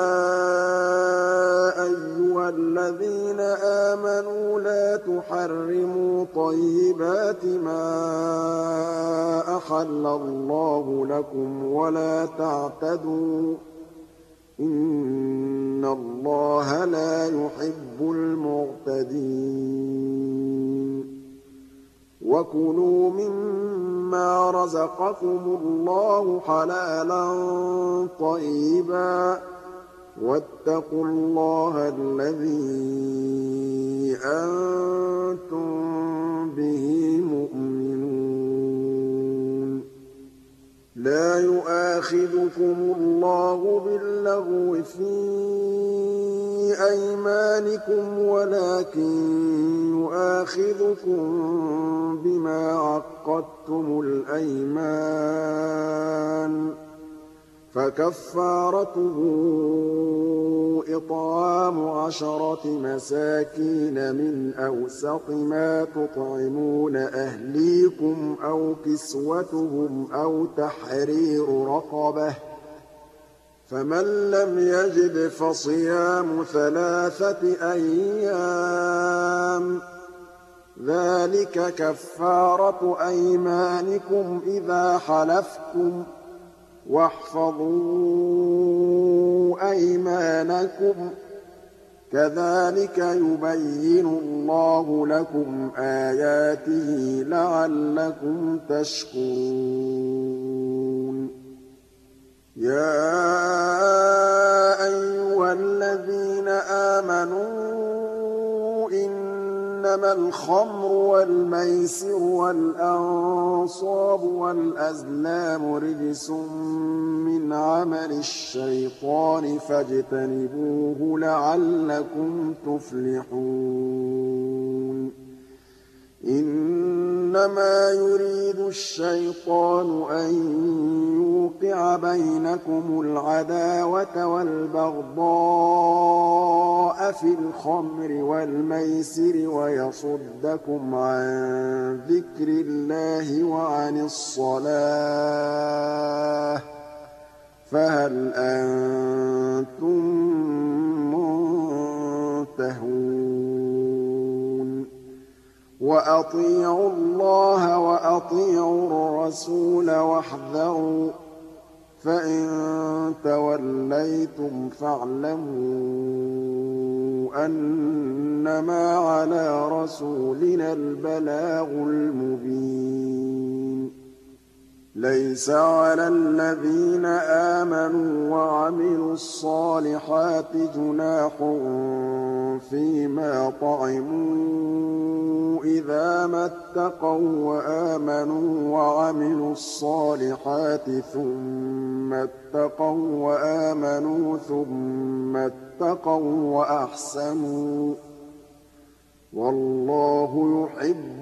أَيُّهَا الَّذِينَ آمَنُوا لَا تُحَرِّمُوا طَيِّبَاتِ مَا أَحَلَّ اللَّهُ لَكُمْ وَلَا تَعْتَدُوا ۚ إِنَّ اللَّهَ لَا يُحِبُّ الْمُعْتَدِينَ وَكُلُوا مِمَّا رَزَقَكُمُ اللَّهُ حَلَالًا طَيِّبًا وَاتَّقُوا اللَّهَ الَّذِي أَنتُم بِهِ مُؤْمِنُونَ لَا يُؤَاخِذُكُمُ اللَّهُ بِاللَّغْوِ فِي أَيْمَانِكُمْ وَلَٰكِن يُؤَاخِذُكُم بِمَا عَقَّدتُّمُ الْأَيْمَانَ ۖ فَكَفَّارَتُهُ إِطْعَامُ عَشَرَةِ مَسَاكِينَ مِنْ أَوْسَطِ مَا تُطْعِمُونَ أَهْلِيكُمْ أَوْ كِسْوَتُهُمْ أَوْ تَحْرِيرُ رَقَبَةٍ ۖ فمن لم يجد فصيام ثلاثة أيام ذلك كفارة أيمانكم إذا حلفتم واحفظوا أيمانكم كذلك يبين الله لكم آياته لعلكم تشكرون يا أيها الذين آمنوا إنما الخمر والميسر والأنصاب والأزلام رجس من عمل الشيطان فاجتنبوه لعلكم تفلحون إنما يريد الشيطان أن يوقع بينكم العداوة والبغضاء في الخمر والميسر ويصدكم عن ذكر الله وعن الصلاة فهل أنتم منتهون وأطيعوا الله وأطيعوا الرسول واحذروا فإن توليتم فاعلموا أنما على رسولنا البلاغ المبين ليس على الذين آمنوا وعملوا الصالحات جناح فيما طعموا إذا ما اتقوا وآمنوا وعملوا الصالحات ثم اتقوا وآمنوا ثم اتقوا وأحسنوا والله يحب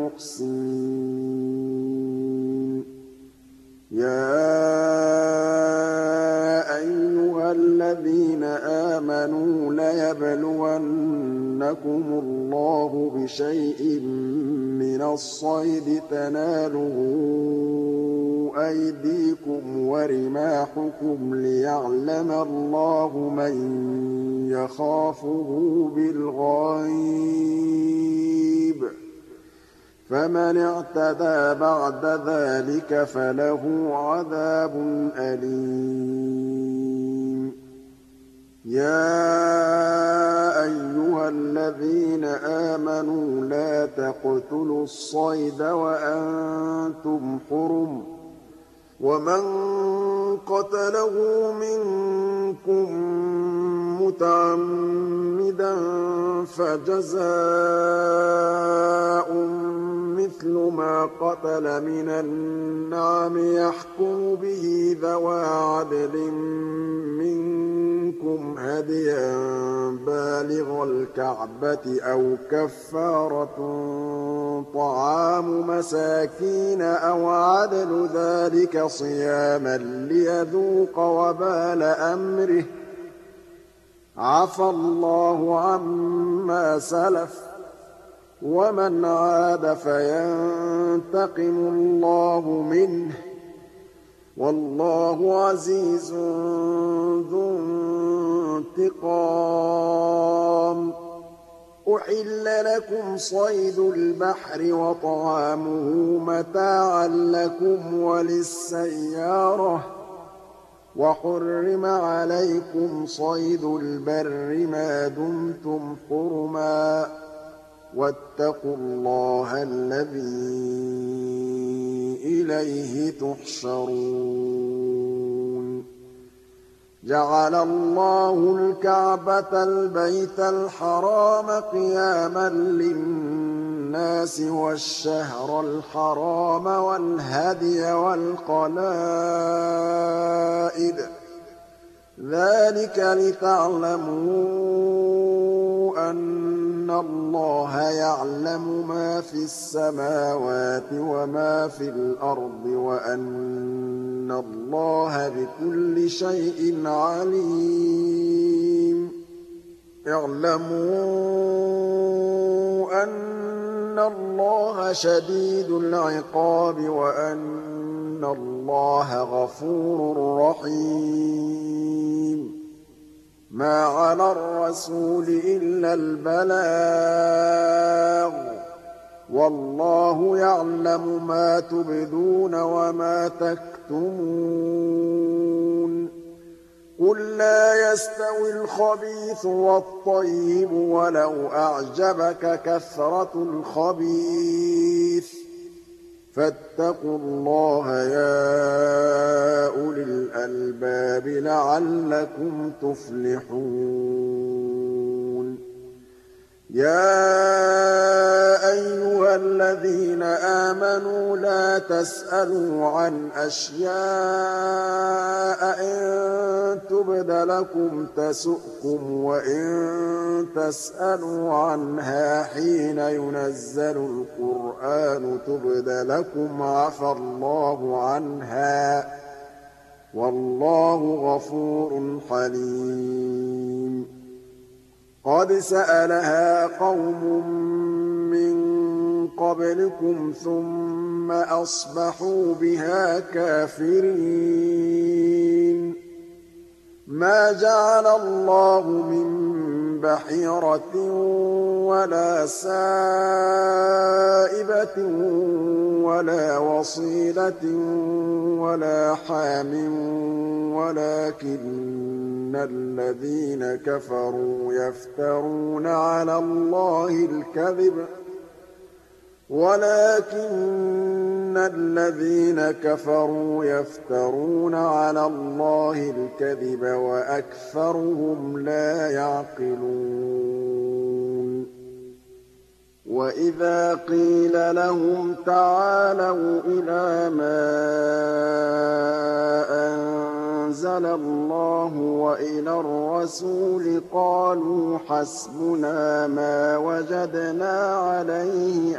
المحسنين يا أيها الذين آمنوا ليبلونكم الله بشيء من الصيد تناله أيديكم ورماحكم ليعلم الله من يخافه بالغيب فمن اعتدى بعد ذلك فله عذاب أليم يا أيها الذين آمنوا لا تقتلوا الصيد وأنتم حرم ومن قتله منكم متعمدا فجزاء مثل ما قتل من النعم يحكم به ذوى عدل منكم هديا بالغ الكعبة أو كفارة طعام مساكين أو عدل ذلك صياما ليذوق وبال أمره عفى الله عما سلف ومن عاد فينتقم الله منه والله عزيز ذو انتقام أحل لكم صيد البحر وطعامه متاعا لكم وللسيارة وحرم عليكم صيد البر ما دمتم حرما واتقوا الله الذي إليه تحشرون جعل الله الكعبة البيت الحرام قياما للناس والشهر الحرام والهدي والقلائد ذلك لتعلموا أن الله يعلم ما في السماوات وما في الأرض وأن الله بكل شيء عليم اعلموا أن الله شديد العقاب وأن إِنَّ اللَّهَ غَفُورٌ رَّحِيمٌ مَا عَلَى الرَّسُولِ إِلَّا الْبَلَاغُ ۗ وَاللَّهُ يَعْلَمُ مَا تُبْدُونَ وَمَا تَكْتُمُونَ قُل لَّا يَسْتَوِي الْخَبِيثُ وَالطَّيِّبُ وَلَوْ أَعْجَبَكَ كَثْرَةُ الْخَبِيثِ ۚ فَاتَّقُوا اللَّهَ يَا أُولِي الْأَلْبَابِ لَعَلَّكُمْ تُفْلِحُونَ يَا أَيُّهَا الَّذِينَ آمَنُوا لَا تَسْأَلُوا عَنْ أَشْيَاءَ إِن تُبْدَ لَكُمْ تَسُؤْكُمْ وَإِن تَسْأَلُوا عَنْهَا حِينَ يُنَزَّلُ الْقُرْآنُ تُبْدَ لَكُمْ عَفَا اللَّهُ عَنْهَا ۗ وَاللَّهُ غَفُورٌ حَلِيمٌ قَدْ سَأَلَهَا قَوْمٌ مِّن قَبْلِكُمْ ثُمَّ أَصْبَحُوا بِهَا كَافِرِينَ مَا جَعَلَ اللَّهُ مِن بَحِيرَةٍ وَلَا سَائِبَةٍ وَلَا وَصِيلَةٍ وَلَا حَامٍ وَلَٰكِنَّ الَّذِينَ كَفَرُوا يَفْتَرُونَ عَلَى اللَّهِ الْكَذِبَ وَلَٰكِنَّ الَّذِينَ كَفَرُوا يَفْتَرُونَ عَلَى اللَّهِ الْكَذِبَ وَأَكْثَرُهُمْ لَا يَعْقِلُونَ وَإِذَا قِيلَ لَهُمْ تَعَالَوْا إِلَىٰ مَا أَنزَلَ اللَّهُ وَإِلَى الرَّسُولِ قَالُوا حَسْبُنَا مَا وَجَدْنَا عَلَيْهِ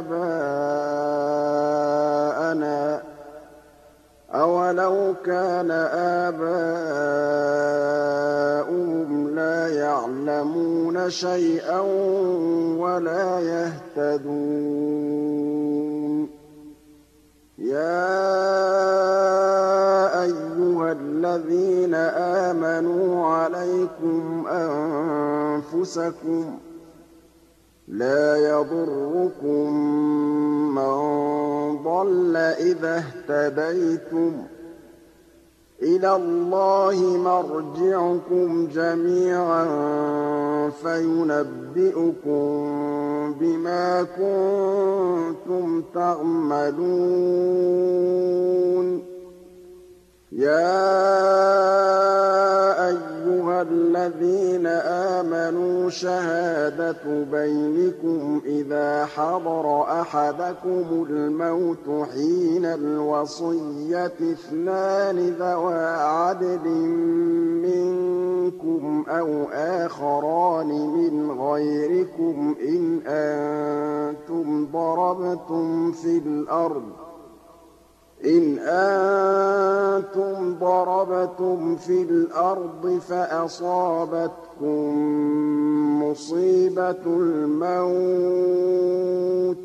آبَاءَنَا ۚ أَوَلَوْ كَانَ آبَاؤُهُمْ لَا يَعْلَمُونَ شَيْئًا وَلَا يَهْتَدُونَ يَا أَيُّهَا الَّذِينَ آمَنُوا عَلَيْكُمْ أَنفُسَكُمْ ۖ لَا يَضُرُّكُم مَّن ضَلَّ إِذَا اهْتَدَيْتُمْ ۚ إِلَى اللَّهِ مَرْجِعُكُمْ جَمِيعًا فَيُنَبِّئُكُم بِمَا كُنتُمْ تَعْمَلُونَ يَا أَيُّهَا الَّذِينَ آمَنُوا شَهَادَةُ بَيْنِكُمْ إِذَا حَضَرَ أَحَدَكُمُ الْمَوْتُ حِينَ الْوَصِيَّةِ اثْنَانِ ذَوَا عَدْلٍ مِّنكُمْ أَوْ آخَرَانِ مِنْ غَيْرِكُمْ إِنْ أَنتُمْ ضَرَبْتُمْ فِي الْأَرْضِ إِنْ أَنتُمْ ضَرَبْتُمْ فِي الْأَرْضِ فَأَصَابَتْكُم مُّصِيبَةُ الْمَوْتِ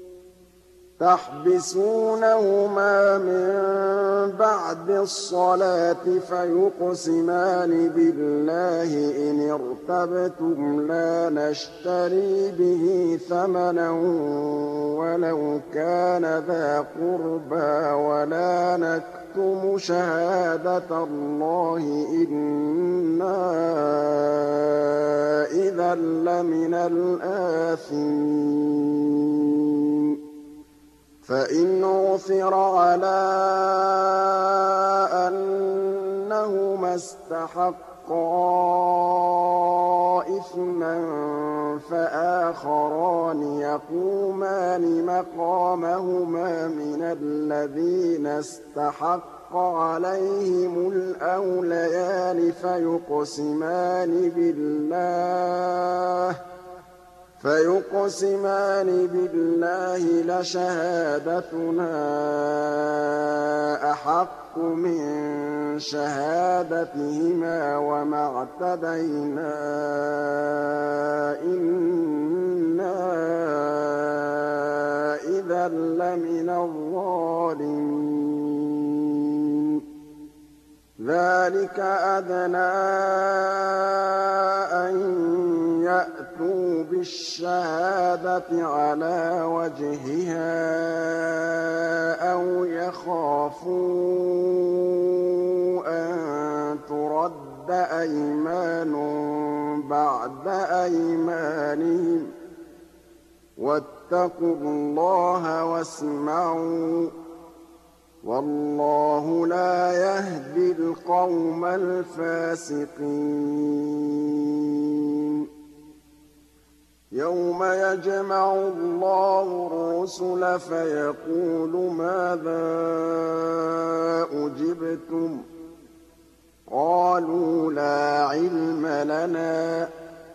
تَحْبِسُونَهُمَا مِن بَعْدِ الصَّلَاةِ فَيُقْسِمَانِ بِاللَّهِ إِنِ ارْتَبْتُمْ لَا نَشْتَرِي بِهِ ثَمَنًا وَلَوْ كَانَ ذَا قُرْبَىٰ وَلَا نَكْتُمُ شَهَادَةَ اللَّهِ إِنَّا إِذًا لَّمِنَ الْآثِمِينَ فَإِنْ عُثِرَ عَلَىٰ أَنَّهُمَا اسْتَحَقَّا إِثْمًا فَآخَرَانِ يَقُومَانِ مَقَامَهُمَا مِنَ الَّذِينَ اسْتَحَقَّ عَلَيْهِمُ الْأَوْلَيَانِ فَيُقْسِمَانِ بِاللَّهِ فَيُقْسِمَانِ بِاللَّهِ لَشَهَادَتُنَا أَحَقُّ مِن شَهَادَتِهِمَا وَمَا اعْتَدَيْنَا إِنَّا إِذًا لَّمِنَ الظَّالِمِينَ ذَٰلِكَ أَدْنَىٰ أَن يَأْتُوا بِالشَّهَادَةِ عَلَىٰ وَجْهِهَا أَوْ يَخَافُوا أَن تُرَدَّ أَيْمَانٌ بَعْدَ أَيْمَانِهِمْ ۗ وَاتَّقُوا اللَّهَ وَاسْمَعُوا ۗ وَاللَّهُ لَا يَهْدِي الْقَوْمَ الْفَاسِقِينَ يَوْمَ يَجْمَعُ اللَّهُ الرُّسُلَ فَيَقُولُ مَاذَا أُجِبْتُمْ ۖ قَالُوا لَا عِلْمَ لَنَا ۖ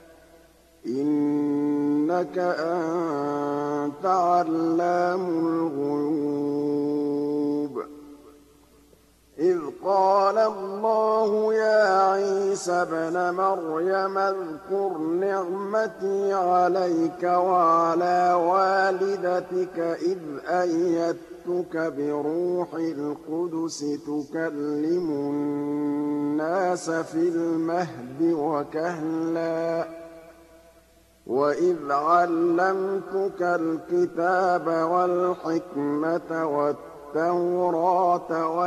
إِنَّكَ أَنتَ عَلَّامُ الْغُيُوبِ إِذْ قَالَ اللَّهُ يَا عِيسَى ابْنَ مَرْيَمَ اذْكُرْ نِعْمَتِي عَلَيْكَ وَعَلَىٰ وَالِدَتِكَ إِذْ أَيَّدتُّكَ بِرُوحِ الْقُدُسِ تُكَلِّمُ النَّاسَ فِي الْمَهْدِ وَكَهْلًا ۖ وَإِذْ عَلَّمْتُكَ الْكِتَابَ وَالْحِكْمَةَ وَالتَّوْرَاةَ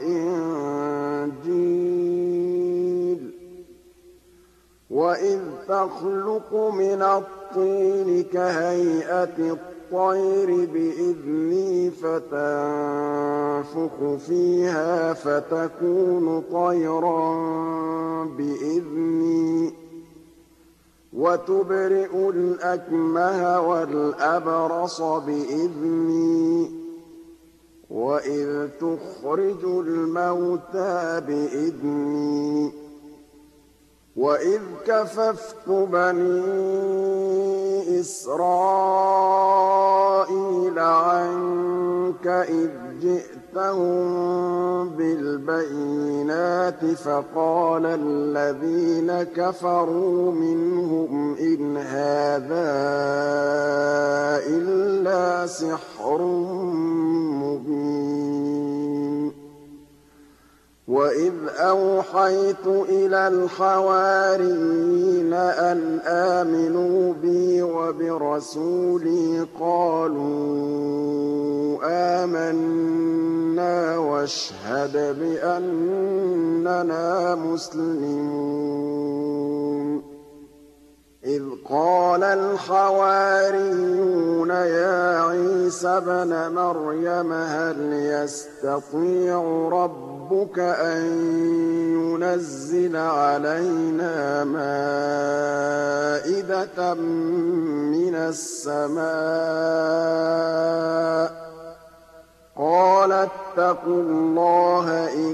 وَالْإِنجِيلَ ۖ وَإِذْ تَخْلُقُ مِنَ الطِّينِ كَهَيْئَةِ الطَّيْرِ بِإِذْنِي فَتَنفُخُ فِيهَا فَتَكُونُ طَيْرًا بِإِذْنِي ۖ وَتُبْرِئُ الْأَكْمَهَ وَالْأَبْرَصَ بِإِذْنِي ۖ وَإِذْ تُخْرِجُ الْمَوْتَىٰ بِإِذْنِي ۖ وَإِذْ كَفَفْتُ بَنِي إِسْرَائِيلَ عَنكَ إِذْ جِئْتَهُم بِالْبَيِّنَاتِ فَقَالَ الَّذِينَ كَفَرُوا مِنْهُمْ إِنْ هَٰذَا إِلَّا سِحْرٌ مُّبِينٌ وَإِذْ أَوْحَيْتُ إِلَى الْحَوَارِيِّينَ أَنْ آمِنُوا بِي وَبِرَسُولِي قَالُوا آمَنَّا وَاشْهَدْ بِأَنَّنَا مُسْلِمُونَ إِذْ قَالَ الْحَوَارِيُّونَ يَا عِيسَى ابْنَ مَرْيَمَ هَلْ يَسْتَطِيعُ رَبُّكَ أَن يُنَزِّلَ عَلَيْنَا مَائِدَةً مِّنَ السَّمَاءِ ۖ قَالَ اتَّقُوا اللَّهَ إِن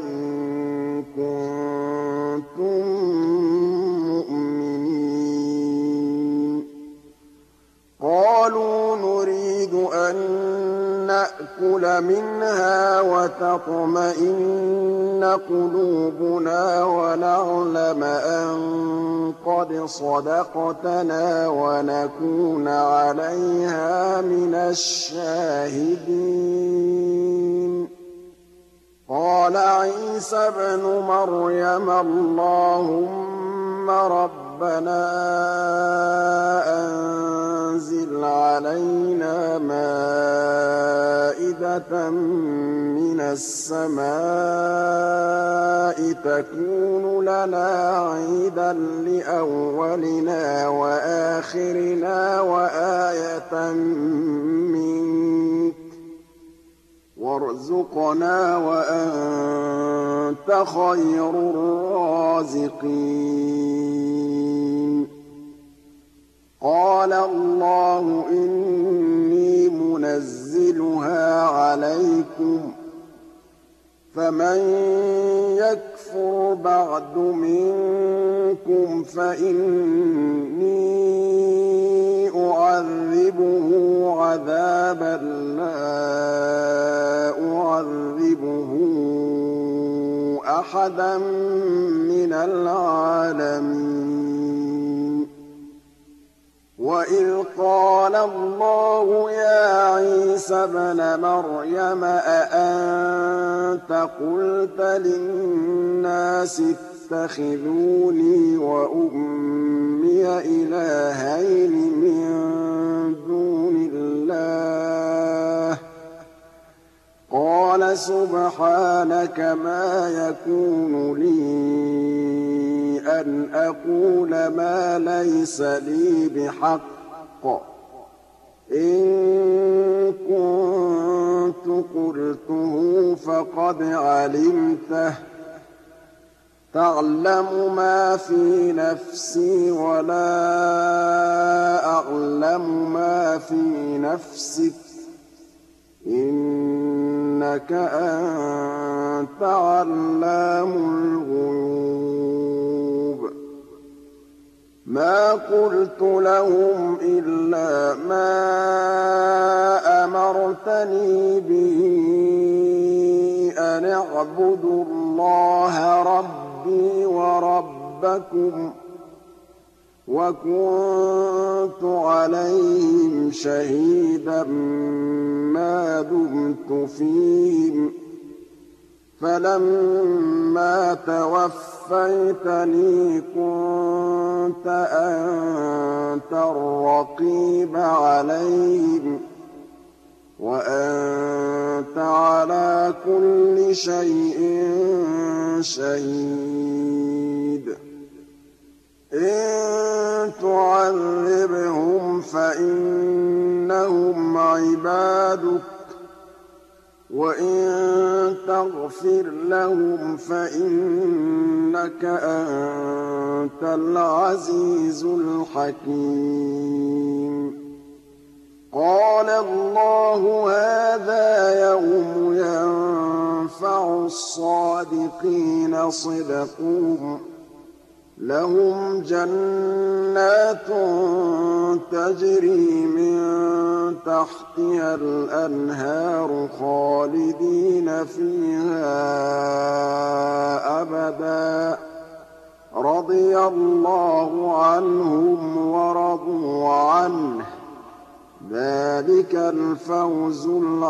كُنتُم مُّؤْمِنِينَ قَالُوا نُرِيدُ أَن نَّأْكُلَ مِنْهَا وَتَطْمَئِنَّ قُلُوبُنَا وَنَعْلَمَ أَن قَدْ صَدَقْتَنَا وَنَكُونَ عَلَيْهَا مِنَ الشَّاهِدِينَ قَالَ عِيسَى ابْنُ مَرْيَمَ اللَّهُمَّ رَبَّنَا أَنزِلْ عَلَيْنَا مَائِدَةً مِّنَ السَّمَاءِ تَكُونُ لَنَا عِيدًا لِّأَوَّلِنَا وَآخِرِنَا وَآيَةً مِّنكَ ۖ وَارْزُقْنَا وَأَنتَ خَيْرُ الرَّازِقِينَ قَالَ اللَّهُ إِنِّي مُنَزِّلُهَا عَلَيْكُمْ ۖ فَمَن يَكْفُرْ بَعْدُ مِنكُمْ فَإِنِّي أُعَذِّبُهُ عَذَابًا لَّا أُعَذِّبُهُ أَحَدًا مِّنَ الْعَالَمِينَ وَإِذْ قَالَ اللَّهُ يَا عِيسَى ابْنَ مَرْيَمَ أَأَنتَ قُلْتَ لِلنَّاسِ اتَّخِذُونِي وَأُمِّيَ إِلَٰهَيْنِ مِن دُونِ اللَّهِ ۖ قَالَ سُبْحَانَكَ مَا يَكُونُ لِي أَنْ أَقُولَ مَا لَيْسَ لِي بِحَقٍّ ۚ إِن كُنتُ قُلْتُهُ فَقَدْ عَلِمْتَهُ ۚ تَعْلَمُ مَا فِي نَفْسِي وَلَا أَعْلَمُ مَا فِي نَفْسِكَ ۚ إِنَّكَ أَنتَ عَلَّامُ الْغُيُوبِ مَا قُلْتُ لَهُمْ إِلَّا مَا أَمَرْتَنِي بِهِ أَنِ اعْبُدُوا اللَّهَ رَبِّي وَرَبَّكُمْ ۚ وَكُنتُ عَلَيْهِمْ شَهِيدًا مَّا دُمْتُ فِيهِمْ ۖ فَلَمَّا تَوَفَّيْتَنِي كُنتَ أَنتَ الرَّقِيبَ عَلَيْهِمْ ۚ وَأَنتَ عَلَىٰ كُلِّ شَيْءٍ شَهِيدٌ إِن تُعَذِّبْهُمْ فَإِنَّهُمْ عِبَادُكَ ۖ وَإِن تَغْفِرْ لَهُمْ فَإِنَّكَ أَنتَ الْعَزِيزُ الْحَكِيمُ قَالَ اللَّهُ هَٰذَا يَوْمُ يَنفَعُ الصَّادِقِينَ صِدْقُهُمْ ۚ لَهُمْ جَنَّاتٌ تَجْرِي مِن تَحْتِهَا الْأَنْهَارُ خَالِدِينَ فِيهَا أَبَدًا ۖ رَّضِيَ اللَّهُ عَنْهُمْ وَرَضُوا عَنْهُ ۚ ذَٰلِكَ الْفَوْزُ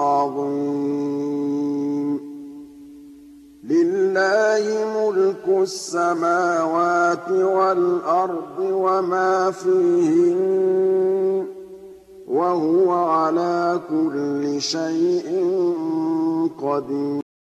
الْعَظِيمُ لِلَّهِ مُلْكُ السَّمَاوَاتِ وَالْأَرْضِ وَمَا فِيهِنَّ ۚ وَهُوَ عَلَىٰ كُلِّ شَيْءٍ قَدِيرٌ